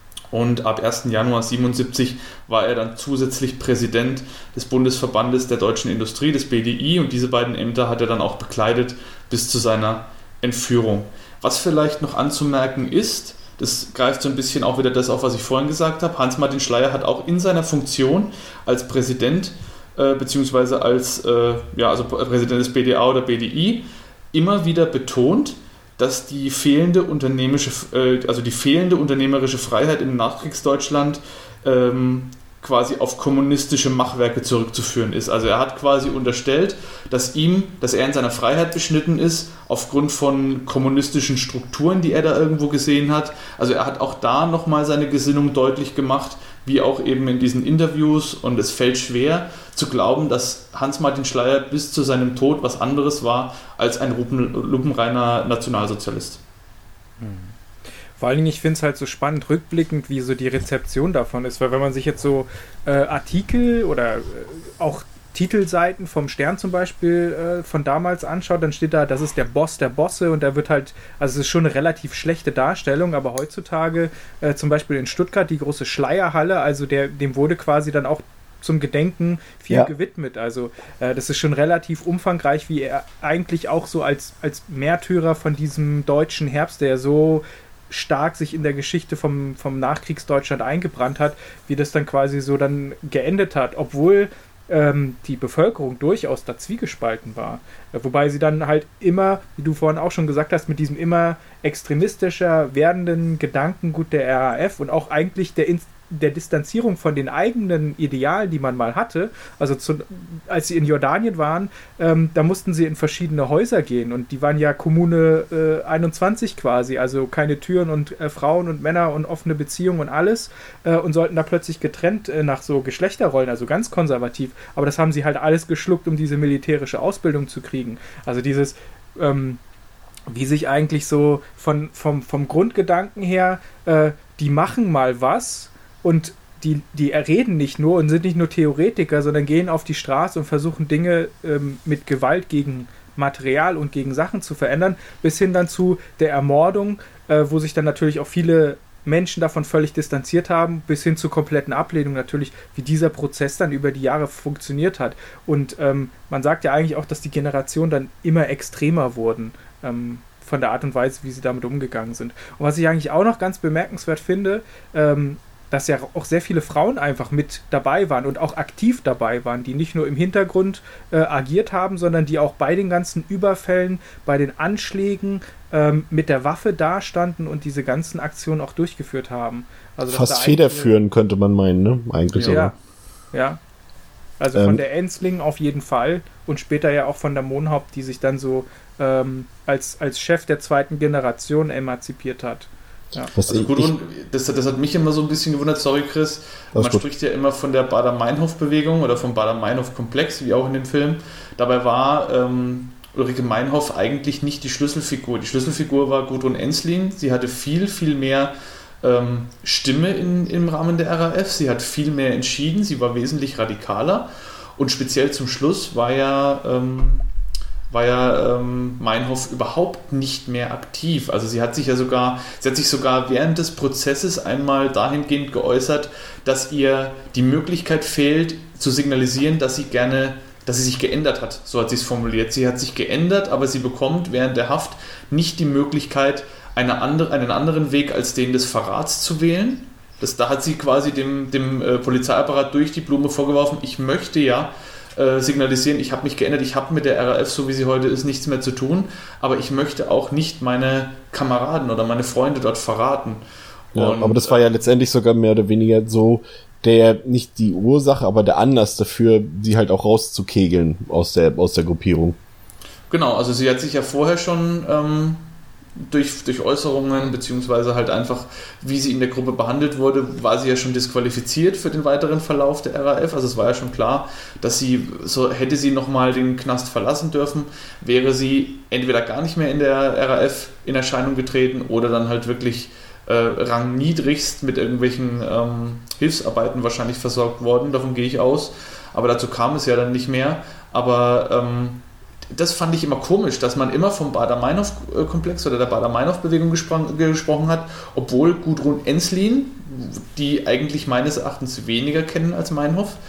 Und ab ersten Januar neunzehnhundertsiebenundsiebzig war er dann zusätzlich Präsident des Bundesverbandes der deutschen Industrie, des B D I, und diese beiden Ämter hat er dann auch bekleidet bis zu seiner Entführung. Was vielleicht noch anzumerken ist, das greift so ein bisschen auch wieder das auf, was ich vorhin gesagt habe, Hans-Martin Schleyer hat auch in seiner Funktion als Präsident äh, beziehungsweise als äh, ja, also Präsident des B D A oder B D I immer wieder betont, dass die fehlende unternehmerische, äh, also die fehlende unternehmerische Freiheit im Nachkriegsdeutschland ähm, quasi auf kommunistische Machwerke zurückzuführen ist. Also er hat quasi unterstellt, dass ihm, dass er in seiner Freiheit beschnitten ist, aufgrund von kommunistischen Strukturen, die er da irgendwo gesehen hat. Also er hat auch da nochmal seine Gesinnung deutlich gemacht, wie auch eben in diesen Interviews, und es fällt schwer zu glauben, dass Hans-Martin Schleyer bis zu seinem Tod was anderes war als ein lupenreiner Nationalsozialist. Hm. Vor allen Dingen, ich finde es halt so spannend, rückblickend, wie so die Rezeption davon ist, weil wenn man sich jetzt so äh, Artikel oder äh, auch Titelseiten vom Stern zum Beispiel äh, von damals anschaut, dann steht da, das ist der Boss der Bosse, und da wird halt, also es ist schon eine relativ schlechte Darstellung, aber heutzutage äh, zum Beispiel in Stuttgart die große Schleierhalle, also der, dem wurde quasi dann auch zum Gedenken viel ja. gewidmet. Also äh, das ist schon relativ umfangreich, wie er eigentlich auch so als, als Märtyrer von diesem deutschen Herbst, der so stark sich in der Geschichte vom, vom Nachkriegsdeutschland eingebrannt hat, wie das dann quasi so dann geendet hat, obwohl ähm, die Bevölkerung durchaus da zwiegespalten war. Äh, wobei sie dann halt immer, wie du vorhin auch schon gesagt hast, mit diesem immer extremistischer werdenden Gedankengut der R A F und auch eigentlich der Inst- der Distanzierung von den eigenen Idealen, die man mal hatte, also zu, als sie in Jordanien waren, ähm, da mussten sie in verschiedene Häuser gehen, und die waren ja Kommune äh, einundzwanzig quasi, also keine Türen und äh, Frauen und Männer und offene Beziehungen und alles, äh, und sollten da plötzlich getrennt äh, nach so Geschlechterrollen, also ganz konservativ, aber das haben sie halt alles geschluckt, um diese militärische Ausbildung zu kriegen. Also dieses ähm, wie sich eigentlich so von, vom, vom Grundgedanken her, äh, die machen mal was, und die, die reden nicht nur und sind nicht nur Theoretiker, sondern gehen auf die Straße und versuchen Dinge ähm, mit Gewalt gegen Material und gegen Sachen zu verändern, bis hin dann zu der Ermordung, äh, wo sich dann natürlich auch viele Menschen davon völlig distanziert haben, bis hin zur kompletten Ablehnung natürlich, wie dieser Prozess dann über die Jahre funktioniert hat. Und ähm, man sagt ja eigentlich auch, dass die Generationen dann immer extremer wurden, ähm, von der Art und Weise, wie sie damit umgegangen sind. Und was ich eigentlich auch noch ganz bemerkenswert finde, ähm, dass ja auch sehr viele Frauen einfach mit dabei waren und auch aktiv dabei waren, die nicht nur im Hintergrund äh, agiert haben, sondern die auch bei den ganzen Überfällen, bei den Anschlägen ähm, mit der Waffe dastanden und diese ganzen Aktionen auch durchgeführt haben. Also, fast federführend könnte man meinen, ne? Eigentlich ja, sogar. Ja. Also von ähm, der Ensling auf jeden Fall und später ja auch von der Mohnhaupt, die sich dann so ähm, als, als Chef der zweiten Generation emanzipiert hat. Ja. Also gut, und das, das hat mich immer so ein bisschen gewundert, sorry Chris, man gut. spricht ja immer von der Baader-Meinhof-Bewegung oder vom Baader-Meinhof-Komplex, wie auch in dem Film. Dabei war ähm, Ulrike Meinhof eigentlich nicht die Schlüsselfigur. Die Schlüsselfigur war Gudrun Ensslin. Sie hatte viel, viel mehr ähm, Stimme in, im Rahmen der R A F. Sie hat viel mehr entschieden. Sie war wesentlich radikaler. Und speziell zum Schluss war ja... Ähm, war ja ähm, Meinhof überhaupt nicht mehr aktiv. Also sie hat sich ja sogar, sie hat sich sogar während des Prozesses einmal dahingehend geäußert, dass ihr die Möglichkeit fehlt, zu signalisieren, dass sie gerne, dass sie sich geändert hat. So hat sie es formuliert. Sie hat sich geändert, aber sie bekommt während der Haft nicht die Möglichkeit, eine andere, einen anderen Weg als den des Verrats zu wählen. Das, da hat sie quasi dem, dem äh, Polizeiapparat durch die Blume vorgeworfen, ich möchte ja äh, signalisieren, ich habe mich geändert, ich habe mit der R A F, so wie sie heute ist, nichts mehr zu tun, aber ich möchte auch nicht meine Kameraden oder meine Freunde dort verraten. Ja, und, aber das war ja letztendlich sogar mehr oder weniger so der, nicht die Ursache, aber der Anlass dafür, die halt auch rauszukegeln aus der, aus der Gruppierung. Genau, also sie hat sich ja vorher schon ähm, durch, durch Äußerungen, beziehungsweise halt einfach, wie sie in der Gruppe behandelt wurde, war sie ja schon disqualifiziert für den weiteren Verlauf der R A F. Also es war ja schon klar, dass sie, so hätte sie nochmal den Knast verlassen dürfen, wäre sie entweder gar nicht mehr in der R A F in Erscheinung getreten oder dann halt wirklich äh, rangniedrigst mit irgendwelchen ähm, Hilfsarbeiten wahrscheinlich versorgt worden. Davon gehe ich aus. Aber dazu kam es ja dann nicht mehr. Aber ähm, das fand ich immer komisch, dass man immer vom Baader-Meinhof-Komplex oder der Baader-Meinhof-Bewegung gespro- gesprochen hat, obwohl Gudrun Enslin, die eigentlich meines Erachtens weniger kennen als Meinhof,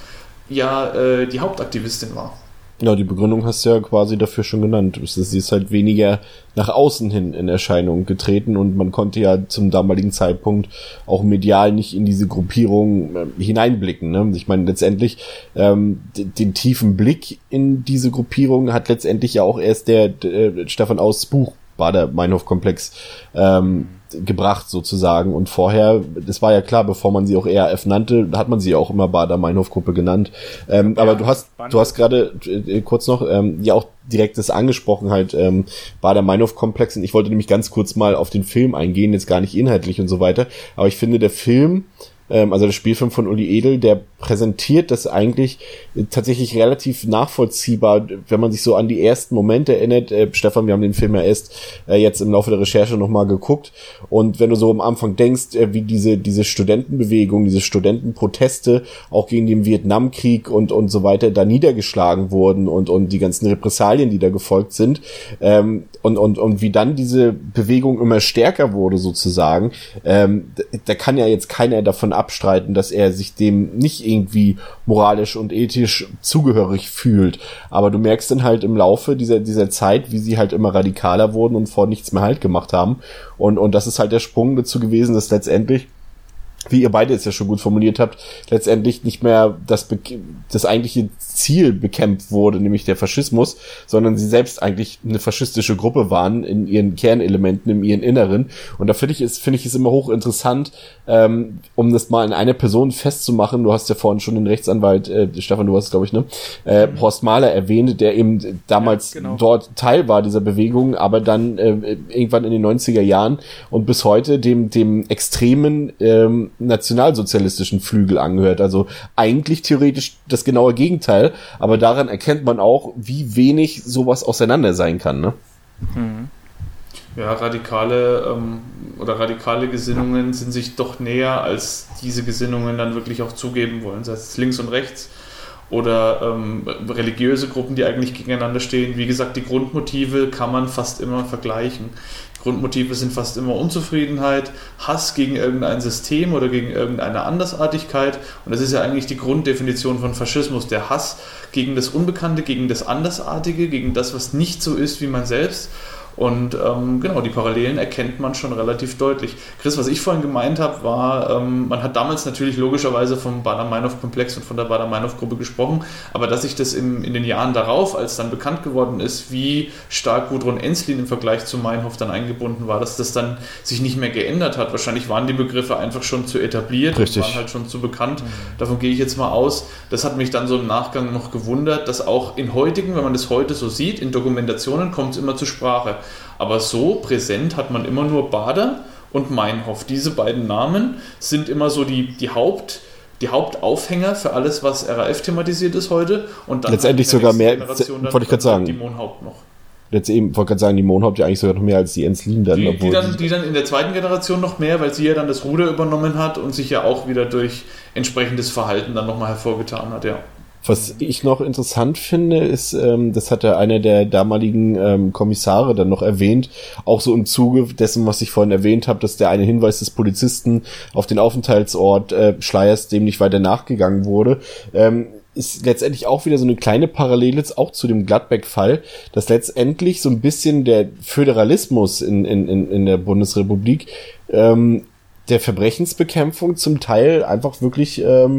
ja äh, die Hauptaktivistin war. Ja, die Begründung hast du ja quasi dafür schon genannt. Sie ist halt weniger nach außen hin in Erscheinung getreten und man konnte ja zum damaligen Zeitpunkt auch medial nicht in diese Gruppierung äh, hineinblicken. Ne? Ich meine, letztendlich ähm, den, den tiefen Blick in diese Gruppierung hat letztendlich ja auch erst der, der Stefan Austs Buch Baader-Meinhof-Komplex ähm, gebracht sozusagen und vorher, das war ja klar, bevor man sie auch R A F nannte, hat man sie auch immer Baader-Meinhof-Gruppe genannt. Ähm, ja, aber du hast du hast gerade äh, kurz noch ähm, ja auch direkt das angesprochen halt ähm, Baader-Meinhof-Komplex und ich wollte nämlich ganz kurz mal auf den Film eingehen, jetzt gar nicht inhaltlich und so weiter, aber ich finde der Film, ähm, also der Spielfilm von Uli Edel, der präsentiert das eigentlich äh, tatsächlich relativ nachvollziehbar, wenn man sich so an die ersten Momente erinnert. Äh, Stefan, wir haben den Film ja erst äh, jetzt im Laufe der Recherche nochmal geguckt und wenn du so am Anfang denkst, äh, wie diese diese Studentenbewegung, diese Studentenproteste auch gegen den Vietnamkrieg und und so weiter da niedergeschlagen wurden und und die ganzen Repressalien, die da gefolgt sind ähm, und und und wie dann diese Bewegung immer stärker wurde sozusagen, ähm, da, da kann ja jetzt keiner davon abstreiten, dass er sich dem nicht irgendwie moralisch und ethisch zugehörig fühlt. Aber du merkst dann halt im Laufe dieser dieser Zeit, wie sie halt immer radikaler wurden und vor nichts mehr Halt gemacht haben. Und und das ist halt der Sprung dazu gewesen, dass letztendlich, wie ihr beide jetzt ja schon gut formuliert habt, letztendlich nicht mehr das, Be- das eigentliche Ziel bekämpft wurde, nämlich der Faschismus, sondern sie selbst eigentlich eine faschistische Gruppe waren in ihren Kernelementen, in ihren Inneren. Und da finde ich es, finde ich es immer hochinteressant, ähm, um das mal in einer Person festzumachen. Du hast ja vorhin schon den Rechtsanwalt, äh, Stefan, du hast, glaube ich, ne, äh, mhm. Horst Mahler erwähnt, der eben damals ja, genau. dort Teil war dieser Bewegung, aber dann äh, irgendwann in den neunziger Jahren und bis heute dem, dem extremen, ähm, nationalsozialistischen Flügel angehört. Also eigentlich theoretisch das genaue Gegenteil, aber daran erkennt man auch, wie wenig sowas auseinander sein kann, ne? Mhm. Ja, radikale ähm, oder radikale Gesinnungen sind sich doch näher, als diese Gesinnungen dann wirklich auch zugeben wollen, sei es links und rechts oder ähm, religiöse Gruppen, die eigentlich gegeneinander stehen. Wie gesagt, die Grundmotive kann man fast immer vergleichen. Grundmotive sind fast immer Unzufriedenheit, Hass gegen irgendein System oder gegen irgendeine Andersartigkeit. Und das ist ja eigentlich die Grunddefinition von Faschismus, der Hass gegen das Unbekannte, gegen das Andersartige, gegen das, was nicht so ist wie man selbst. Und ähm, genau, die Parallelen erkennt man schon relativ deutlich. Chris, was ich vorhin gemeint habe, war, ähm, man hat damals natürlich logischerweise vom Baader-Meinhof-Komplex und von der Baader-Meinhof-Gruppe gesprochen, aber dass sich das im, in den Jahren darauf, als dann bekannt geworden ist, wie stark Gudrun Enslin im Vergleich zu Meinhof dann eingebunden war, dass das dann sich nicht mehr geändert hat. Wahrscheinlich waren die Begriffe einfach schon zu etabliert Richtig. und waren halt schon zu bekannt. Davon gehe ich jetzt mal aus. Das hat mich dann so im Nachgang noch gewundert, dass auch in heutigen, wenn man das heute so sieht, in Dokumentationen kommt es immer zur Sprache. Aber so präsent hat man immer nur Baader und Meinhof. Diese beiden Namen sind immer so die, die, Haupt, die Hauptaufhänger für alles, was R A F thematisiert ist heute. Und dann letztendlich sogar mehr, wollte ich gerade sagen. Die Mohnhaupt noch. Jetzt eben, wollte gerade sagen, die Mohnhaupt ja eigentlich sogar noch mehr als die Enslin dann. Die, die, dann, die dann in der zweiten Generation noch mehr, weil sie ja dann das Ruder übernommen hat und sich ja auch wieder durch entsprechendes Verhalten dann nochmal hervorgetan hat, ja. Was ich noch interessant finde, ist, ähm, das hat ja einer der damaligen ähm, Kommissare dann noch erwähnt, auch so im Zuge dessen, was ich vorhin erwähnt habe, dass der eine Hinweis des Polizisten auf den Aufenthaltsort äh, Schleiers dem nicht weiter nachgegangen wurde, ähm, ist letztendlich auch wieder so eine kleine Parallele auch zu dem Gladbeck-Fall, dass letztendlich so ein bisschen der Föderalismus in, in, in, in der Bundesrepublik ähm, der Verbrechensbekämpfung zum Teil einfach wirklich ähm,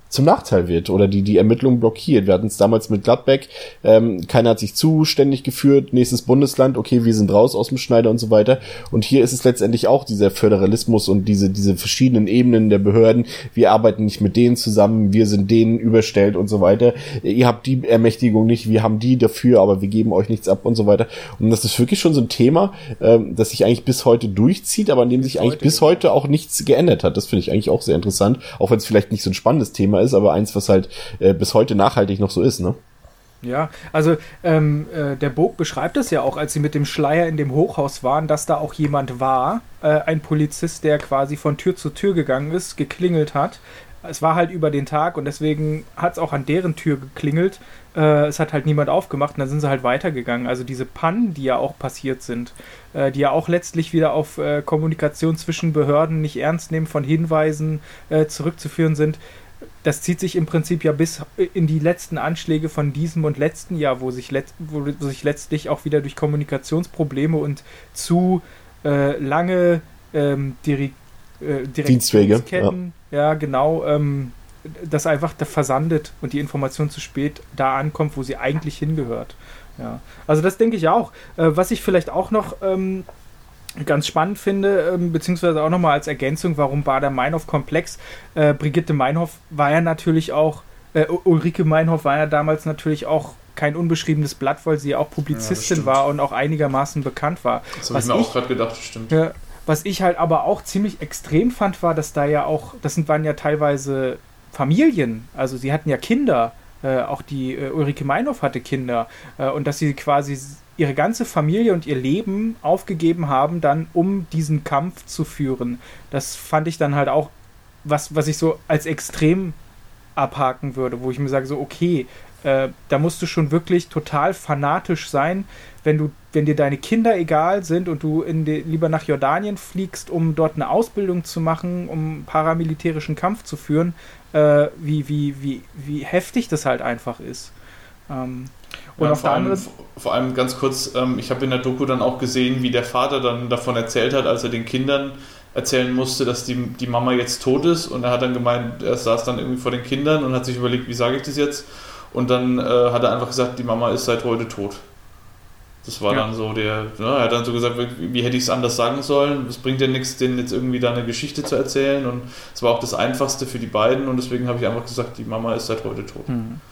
zum Nachteil wird oder die die Ermittlungen blockiert. Wir hatten es damals mit Gladbeck, ähm, keiner hat sich zuständig geführt, nächstes Bundesland, okay, wir sind raus aus dem Schneider und so weiter. Und hier ist es letztendlich auch dieser Föderalismus und diese diese verschiedenen Ebenen der Behörden. Wir arbeiten nicht mit denen zusammen, wir sind denen überstellt und so weiter. Ihr habt die Ermächtigung nicht, wir haben die dafür, aber wir geben euch nichts ab und so weiter. Und das ist wirklich schon so ein Thema, ähm, das sich eigentlich bis heute durchzieht, aber an dem sich eigentlich heute, bis heute auch nichts geändert hat. Das finde ich eigentlich auch sehr interessant, auch wenn es vielleicht nicht so ein spannendes Thema ist, aber eins, was halt äh, bis heute nachhaltig noch so ist, ne? Ja, also ähm, äh, der Boog beschreibt es ja auch, als sie mit dem Schleier in dem Hochhaus waren, dass da auch jemand war, äh, ein Polizist, der quasi von Tür zu Tür gegangen ist, geklingelt hat. Es war halt über den Tag und deswegen hat es auch an deren Tür geklingelt. Äh, es hat halt niemand aufgemacht und dann sind sie halt weitergegangen. Also diese Pannen, die ja auch passiert sind, äh, die ja auch letztlich wieder auf äh, Kommunikation zwischen Behörden nicht ernst nehmen von Hinweisen äh, zurückzuführen sind, das zieht sich im Prinzip ja bis in die letzten Anschläge von diesem und letzten Jahr, wo sich, let- wo sich letztlich auch wieder durch Kommunikationsprobleme und zu äh, lange ähm, Diri- äh, Direktionsketten, ja. ja genau, ähm, das einfach da versandet und die Information zu spät da ankommt, wo sie eigentlich hingehört. Ja. Also das denke ich auch. Äh, was ich vielleicht auch noch ähm, ganz spannend finde, ähm, beziehungsweise auch nochmal als Ergänzung, warum Baader-Meinhof komplex. Äh, Brigitte Meinhof war ja natürlich auch, äh, Ulrike Meinhof war ja damals natürlich auch kein unbeschriebenes Blatt, weil sie ja auch Publizistin ja, war und auch einigermaßen bekannt war. Das habe ich mir auch gerade gedacht, das stimmt. Ja, was ich halt aber auch ziemlich extrem fand, war, dass da ja auch, das sind, waren ja teilweise Familien, also sie hatten ja Kinder, äh, auch die äh, Ulrike Meinhof hatte Kinder äh, und dass sie quasi ihre ganze Familie und ihr Leben aufgegeben haben, dann um diesen Kampf zu führen. Das fand ich dann halt auch was, was ich so als extrem abhaken würde, wo ich mir sage, so okay, äh, da musst du schon wirklich total fanatisch sein, wenn du, wenn dir deine Kinder egal sind und du in die, lieber nach Jordanien fliegst, um dort eine Ausbildung zu machen, um paramilitärischen Kampf zu führen, äh, wie, wie, wie, wie heftig das halt einfach ist. Ähm, Und ja, auf der anderen vor allem ganz kurz, ähm, ich habe in der Doku dann auch gesehen, wie der Vater dann davon erzählt hat, als er den Kindern erzählen musste, dass die, die Mama jetzt tot ist, und er hat dann gemeint, er saß dann irgendwie vor den Kindern und hat sich überlegt, wie sage ich das jetzt, und dann äh, hat er einfach gesagt, die Mama ist seit heute tot. Das war ja. dann so der, ja, er hat dann so gesagt, wie, wie hätte ich es anders sagen sollen, es bringt ja nichts, denen jetzt irgendwie da eine Geschichte zu erzählen, und es war auch das Einfachste für die beiden, und deswegen habe ich einfach gesagt, die Mama ist seit heute tot. Hm.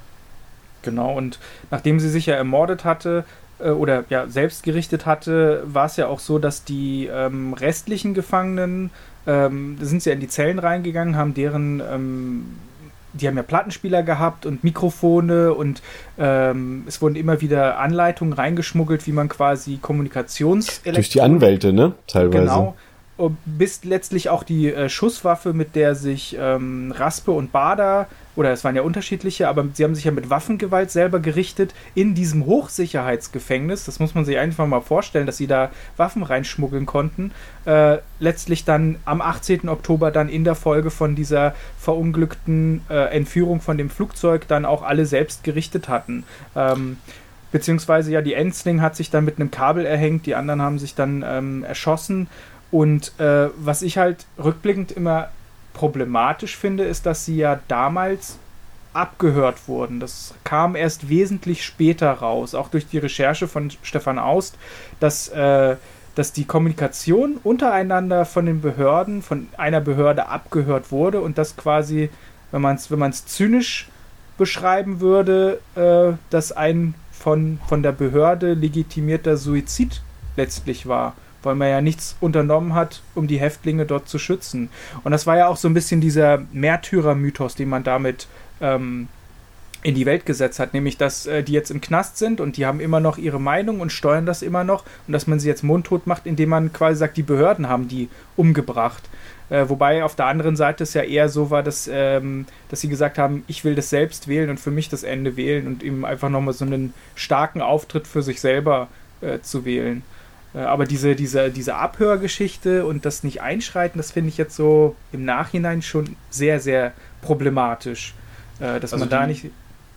Genau, und nachdem sie sich ja ermordet hatte äh, oder ja selbst gerichtet hatte, war es ja auch so, dass die ähm, restlichen Gefangenen, ähm, da sind sie ja in die Zellen reingegangen, haben deren, ähm, die haben ja Plattenspieler gehabt und Mikrofone, und ähm, es wurden immer wieder Anleitungen reingeschmuggelt, wie man quasi Kommunikationselektronik... Durch die Anwälte, ne? Teilweise. Genau. Bis letztlich auch die äh, Schusswaffe, mit der sich ähm, Raspe und Baader, oder es waren ja unterschiedliche, aber sie haben sich ja mit Waffengewalt selber gerichtet in diesem Hochsicherheitsgefängnis. Das muss man sich einfach mal vorstellen, dass sie da Waffen reinschmuggeln konnten. Äh, letztlich dann am achtzehnten Oktober dann in der Folge von dieser verunglückten äh, Entführung von dem Flugzeug dann auch alle selbst gerichtet hatten. Ähm, beziehungsweise ja, die Ensling hat sich dann mit einem Kabel erhängt, die anderen haben sich dann ähm, erschossen. Und äh, was ich halt rückblickend immer problematisch finde, ist, dass sie ja damals abgehört wurden. Das kam erst wesentlich später raus, auch durch die Recherche von Stefan Aust, dass, äh, dass die Kommunikation untereinander von den Behörden, von einer Behörde abgehört wurde, und das quasi, wenn man es wenn man es zynisch beschreiben würde, äh, dass ein von, von der Behörde legitimierter Suizid letztlich war, weil man ja nichts unternommen hat, um die Häftlinge dort zu schützen. Und das war ja auch so ein bisschen dieser Märtyrer-Mythos, den man damit ähm, in die Welt gesetzt hat, nämlich, dass äh, die jetzt im Knast sind und die haben immer noch ihre Meinung und steuern das immer noch, und dass man sie jetzt mundtot macht, indem man quasi sagt, die Behörden haben die umgebracht. Äh, wobei auf der anderen Seite es ja eher so war, dass, ähm, dass sie gesagt haben, ich will das selbst wählen und für mich das Ende wählen, und eben einfach nochmal so einen starken Auftritt für sich selber äh, zu wählen. Aber diese, diese, diese Abhörgeschichte und das nicht einschreiten, das finde ich jetzt so im Nachhinein schon sehr, sehr problematisch. Dass also man da nicht...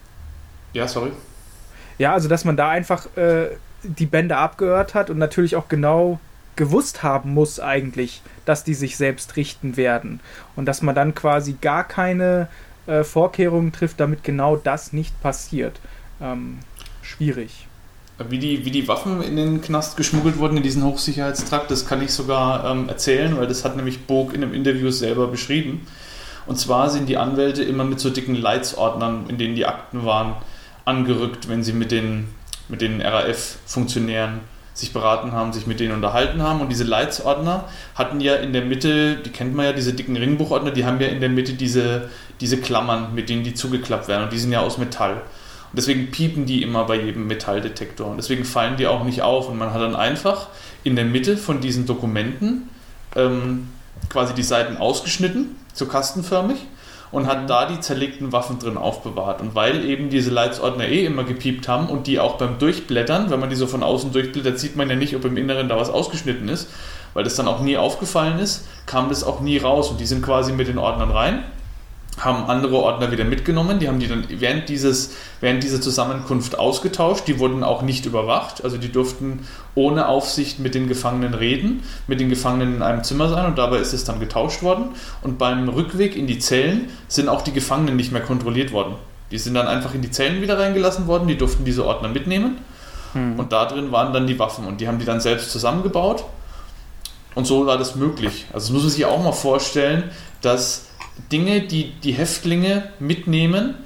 Ja, sorry. Ja, also dass man da einfach äh, die Bände abgehört hat und natürlich auch genau gewusst haben muss eigentlich, dass die sich selbst richten werden. Und dass man dann quasi gar keine äh, Vorkehrungen trifft, damit genau das nicht passiert. Ähm, schwierig. Wie die, wie die Waffen in den Knast geschmuggelt wurden, in diesen Hochsicherheitstrakt, das kann ich sogar ähm, erzählen, weil das hat nämlich Boog in einem Interview selber beschrieben. Und zwar sind die Anwälte immer mit so dicken Leitsordnern, in denen die Akten waren, angerückt, wenn sie mit den, mit den R A F-Funktionären sich beraten haben, sich mit denen unterhalten haben. Und diese Leitsordner hatten ja in der Mitte, die kennt man ja, diese dicken Ringbuchordner, die haben ja in der Mitte diese, diese Klammern, mit denen die zugeklappt werden. Und die sind ja aus Metall. Und deswegen piepen die immer bei jedem Metalldetektor. Und deswegen fallen die auch nicht auf. Und man hat dann einfach in der Mitte von diesen Dokumenten ähm, quasi die Seiten ausgeschnitten, so kastenförmig, und hat da die zerlegten Waffen drin aufbewahrt. Und weil eben diese Leitsordner eh immer gepiept haben und die auch beim Durchblättern, wenn man die so von außen durchblättert, sieht man ja nicht, ob im Inneren da was ausgeschnitten ist, weil das dann auch nie aufgefallen ist, kam das auch nie raus. Und die sind quasi mit den Ordnern rein, haben andere Ordner wieder mitgenommen, die haben die dann während, dieses, während dieser Zusammenkunft ausgetauscht, die wurden auch nicht überwacht, also die durften ohne Aufsicht mit den Gefangenen reden, mit den Gefangenen in einem Zimmer sein, und dabei ist es dann getauscht worden, und beim Rückweg in die Zellen sind auch die Gefangenen nicht mehr kontrolliert worden. Die sind dann einfach in die Zellen wieder reingelassen worden, die durften diese Ordner mitnehmen, hm. und da drin waren dann die Waffen, und die haben die dann selbst zusammengebaut, und so war das möglich. Also das muss man sich auch mal vorstellen, dass Dinge, die die Häftlinge mitnehmen,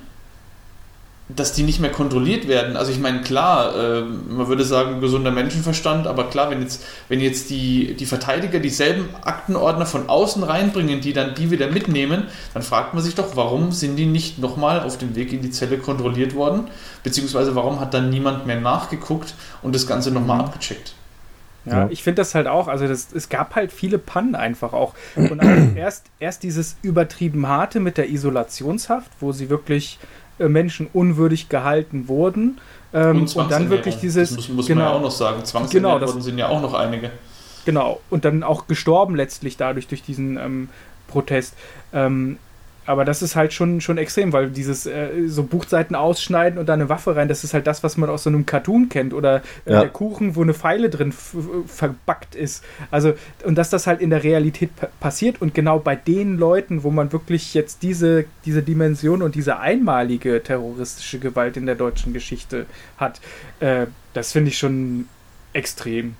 dass die nicht mehr kontrolliert werden. Also ich meine, klar, äh, man würde sagen, gesunder Menschenverstand, aber klar, wenn jetzt, wenn jetzt die, die Verteidiger dieselben Aktenordner von außen reinbringen, die dann die wieder mitnehmen, dann fragt man sich doch, warum sind die nicht nochmal auf dem Weg in die Zelle kontrolliert worden, beziehungsweise warum hat dann niemand mehr nachgeguckt und das Ganze nochmal abgecheckt. Ja, ja, ich finde das halt auch, also das, es gab halt viele Pannen einfach auch. Und auch erst, erst dieses übertrieben harte mit der Isolationshaft, wo sie wirklich äh, menschenunwürdig gehalten wurden. Ähm, und, und dann wirklich dieses... Das muss, muss genau, man ja auch noch sagen. Zwangsernährt genau, worden sind ja auch noch einige. Genau, und dann auch gestorben letztlich dadurch, durch diesen ähm, Protest. Ähm, aber das ist halt schon, schon extrem, weil dieses äh, so Buchseiten ausschneiden und da eine Waffe rein, das ist halt das, was man aus so einem Cartoon kennt. Oder äh, ja. der Kuchen, wo eine Pfeile drin f- f- verbackt ist. Also, und dass das halt in der Realität p- passiert und genau bei den Leuten, wo man wirklich jetzt diese, diese Dimension und diese einmalige terroristische Gewalt in der deutschen Geschichte hat, äh, das finde ich schon extrem.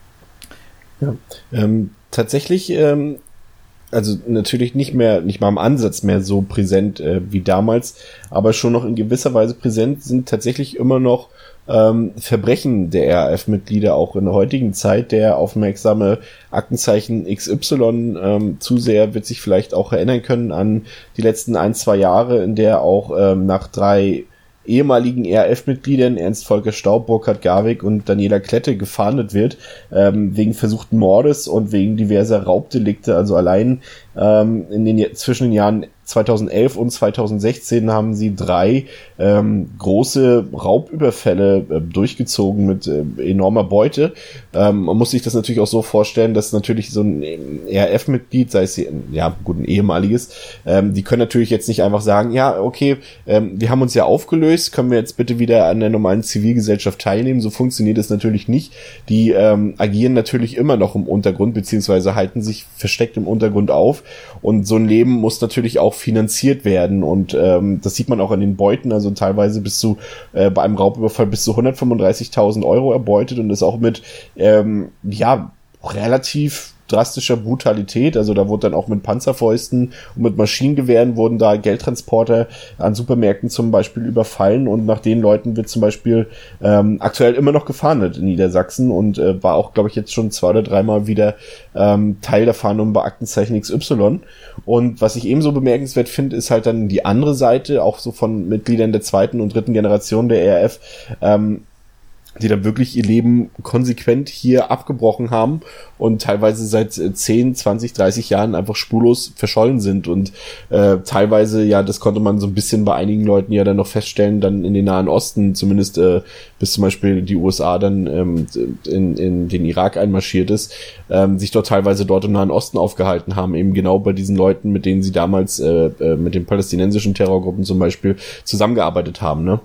Ja, ähm, tatsächlich, ähm, also natürlich nicht mehr, nicht mal im Ansatz mehr so präsent äh, wie damals, aber schon noch in gewisser Weise präsent sind tatsächlich immer noch ähm, Verbrechen der R A F-Mitglieder, auch in der heutigen Zeit. Der aufmerksame Aktenzeichen X Y ähm, Zuseher wird sich vielleicht auch erinnern können an die letzten ein, zwei Jahre, in der auch ähm, nach drei ehemaligen R A F-Mitgliedern, Ernst Volker Staub, Burkhard Garwig und Daniela Klette, gefahndet wird, ähm, wegen versuchten Mordes und wegen diverser Raubdelikte. Also allein ähm, in den zwischen den Jahren zweitausendelf und zweitausendsechzehn haben sie drei ähm, große Raubüberfälle äh, durchgezogen mit äh, enormer Beute. Ähm, man muss sich das natürlich auch so vorstellen, dass natürlich so ein R A F-Mitglied, sei es ja gut ein ehemaliges, ähm, die können natürlich jetzt nicht einfach sagen, ja okay, ähm, wir haben uns ja aufgelöst, können wir jetzt bitte wieder an der normalen Zivilgesellschaft teilnehmen. So funktioniert es natürlich nicht. Die ähm, agieren natürlich immer noch im Untergrund, beziehungsweise halten sich versteckt im Untergrund auf, und so ein Leben muss natürlich auch finanziert werden, und ähm, das sieht man auch an den Beuten, also teilweise bis zu äh, bei einem Raubüberfall bis zu hundertfünfunddreißigtausend Euro erbeutet, und das auch mit ähm, ja relativ drastischer Brutalität. Also da wurde dann auch mit Panzerfäusten und mit Maschinengewehren wurden da Geldtransporter an Supermärkten zum Beispiel überfallen, und nach den Leuten wird zum Beispiel ähm, aktuell immer noch gefahndet in Niedersachsen, und äh, war auch, glaube ich, jetzt schon zwei oder dreimal wieder ähm, Teil der Fahndung bei Aktenzeichen X Y. Und was ich ebenso bemerkenswert finde, ist halt dann die andere Seite, auch so von Mitgliedern der zweiten und dritten Generation der R A F, ähm, die dann wirklich ihr Leben konsequent hier abgebrochen haben und teilweise seit zehn, zwanzig, dreißig Jahren einfach spurlos verschollen sind, und äh, teilweise, ja, das konnte man so ein bisschen bei einigen Leuten ja dann noch feststellen, dann in den Nahen Osten, zumindest äh, bis zum Beispiel die U S A dann ähm, in, in den Irak einmarschiert ist, ähm, sich dort teilweise dort im Nahen Osten aufgehalten haben, eben genau bei diesen Leuten, mit denen sie damals äh, äh, mit den palästinensischen Terrorgruppen zum Beispiel zusammengearbeitet haben, ne?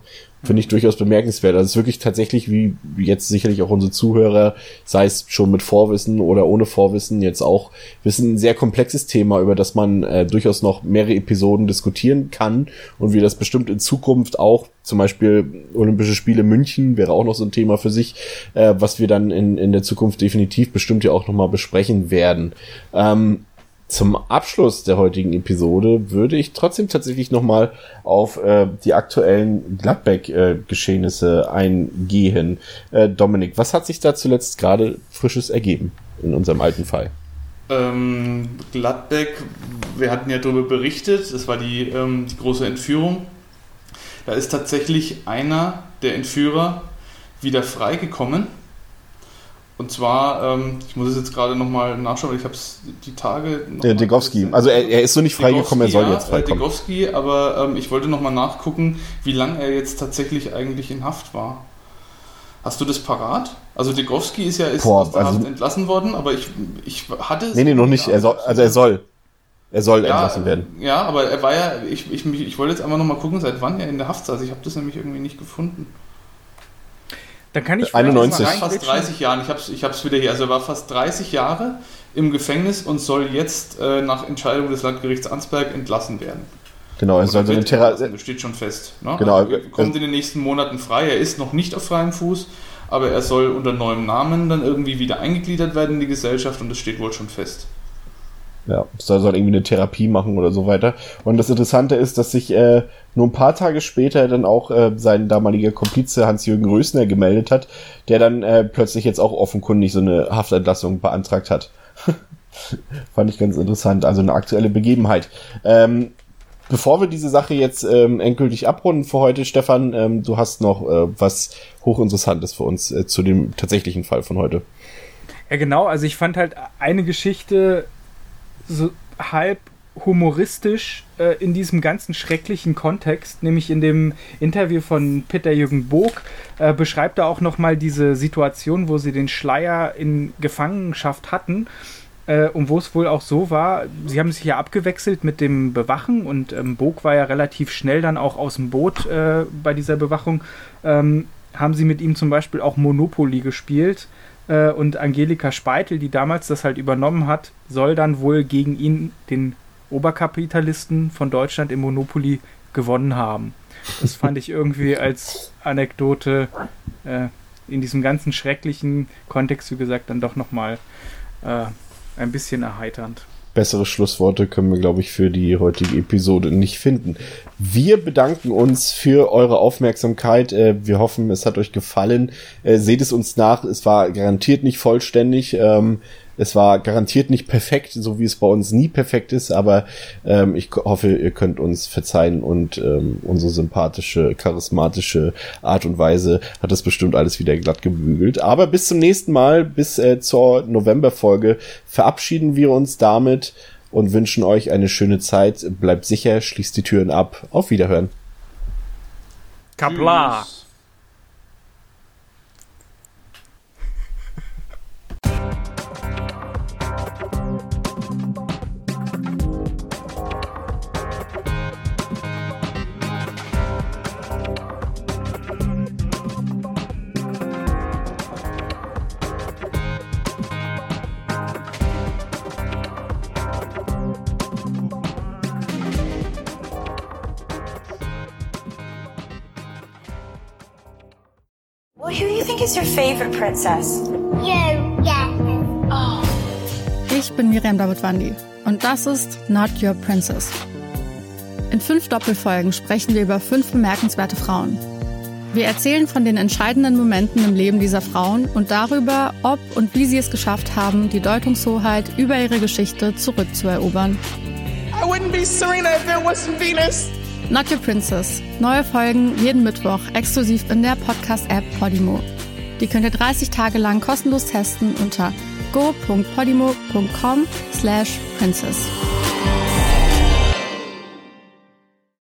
finde ich durchaus bemerkenswert. Also es ist wirklich tatsächlich, wie jetzt sicherlich auch unsere Zuhörer, sei es schon mit Vorwissen oder ohne Vorwissen, jetzt auch wissen, ein sehr komplexes Thema, über das man äh, durchaus noch mehrere Episoden diskutieren kann und wie das bestimmt in Zukunft auch, zum Beispiel Olympische Spiele München wäre auch noch so ein Thema für sich, äh, was wir dann in, in der Zukunft definitiv bestimmt ja auch nochmal besprechen werden. Ähm, Zum Abschluss der heutigen Episode würde ich trotzdem tatsächlich nochmal auf äh, die aktuellen Gladbeck-Geschehnisse äh, eingehen. Äh, Dominik, was hat sich da zuletzt gerade Frisches ergeben in unserem alten Fall? Ähm, Gladbeck, wir hatten ja darüber berichtet, das war die, ähm, die große Entführung. Da ist tatsächlich einer der Entführer wieder freigekommen. Und zwar, ähm, ich muss es jetzt gerade nochmal nachschauen, weil ich habe es die Tage... Der Degowski, also er, er ist so nicht freigekommen, er soll jetzt freikommen. Ja, Degowski, aber ähm, ich wollte nochmal nachgucken, wie lange er jetzt tatsächlich eigentlich in Haft war. Hast du das parat? Also Degowski ist ja ist Boah, aus der also, Haft entlassen worden, aber ich, ich hatte es... Nee, nee, noch nicht, er soll, also er soll. Er soll ja, entlassen werden. Ja, aber er war ja, ich, ich, ich wollte jetzt einfach nochmal gucken, seit wann er in der Haft saß. Ich habe das nämlich irgendwie nicht gefunden. Dann kann ich einundneunzig. Fast dreißig Jahren, ich habe es ich hab's wieder hier. Also er war fast dreißig Jahre im Gefängnis und soll jetzt äh, nach Entscheidung des Landgerichts Ansberg entlassen werden. Genau, er soll so eine Therapie. Das steht schon fest. Ne? Genau. Also er kommt in den nächsten Monaten frei. Er ist noch nicht auf freiem Fuß, aber er soll unter neuem Namen dann irgendwie wieder eingegliedert werden in die Gesellschaft und das steht wohl schon fest. Ja, soll, soll irgendwie eine Therapie machen oder so weiter. Und das Interessante ist, dass sich äh, nur ein paar Tage später dann auch äh, sein damaliger Komplize Hans-Jürgen Rösner gemeldet hat, der dann äh, plötzlich jetzt auch offenkundig so eine Haftentlassung beantragt hat. Fand ich ganz interessant, also eine aktuelle Begebenheit. Ähm, bevor wir diese Sache jetzt ähm, endgültig abrunden für heute, Stefan, ähm, du hast noch äh, was hochinteressantes für uns äh, zu dem tatsächlichen Fall von heute. Ja genau, also ich fand halt eine Geschichte so halb humoristisch äh, in diesem ganzen schrecklichen Kontext, nämlich in dem Interview von Peter-Jürgen Bog, äh, beschreibt er auch nochmal diese Situation, wo sie den Schleier in Gefangenschaft hatten äh, und wo es wohl auch so war, sie haben sich ja abgewechselt mit dem Bewachen und ähm, Bog war ja relativ schnell dann auch aus dem Boot äh, bei dieser Bewachung, ähm, haben sie mit ihm zum Beispiel auch Monopoly gespielt. Und Angelika Speitel, die damals das halt übernommen hat, soll dann wohl gegen ihn, den Oberkapitalisten von Deutschland im Monopoly, gewonnen haben. Das fand ich irgendwie als Anekdote äh, in diesem ganzen schrecklichen Kontext, wie gesagt, dann doch nochmal äh, ein bisschen erheiternd. Bessere Schlussworte können wir, glaube ich, für die heutige Episode nicht finden. Wir bedanken uns für eure Aufmerksamkeit. Wir hoffen, es hat euch gefallen. Seht es uns nach. Es war garantiert nicht vollständig. Es war garantiert nicht perfekt, so wie es bei uns nie perfekt ist. Aber ich hoffe, ihr könnt uns verzeihen und unsere sympathische, charismatische Art und Weise hat das bestimmt alles wieder glatt gebügelt. Aber bis zum nächsten Mal, bis zur Novemberfolge, verabschieden wir uns damit und wünschen euch eine schöne Zeit. Bleibt sicher, schließt die Türen ab. Auf Wiederhören. Kapla! Tschüss. Is your favorite princess? You, yeah. Oh. Ich bin Miriam Davidwandi und das ist Not Your Princess. In fünf Doppelfolgen sprechen wir über fünf bemerkenswerte Frauen. Wir erzählen von den entscheidenden Momenten im Leben dieser Frauen und darüber, ob und wie sie es geschafft haben, die Deutungshoheit über ihre Geschichte zurückzuerobern. I wouldn't be Serena if there wasn't Venus. Not Your Princess. Neue Folgen jeden Mittwoch exklusiv in der Podcast-App Podimo. Die könnt ihr dreißig Tage lang kostenlos testen unter go punkt podimo punkt com slash princess.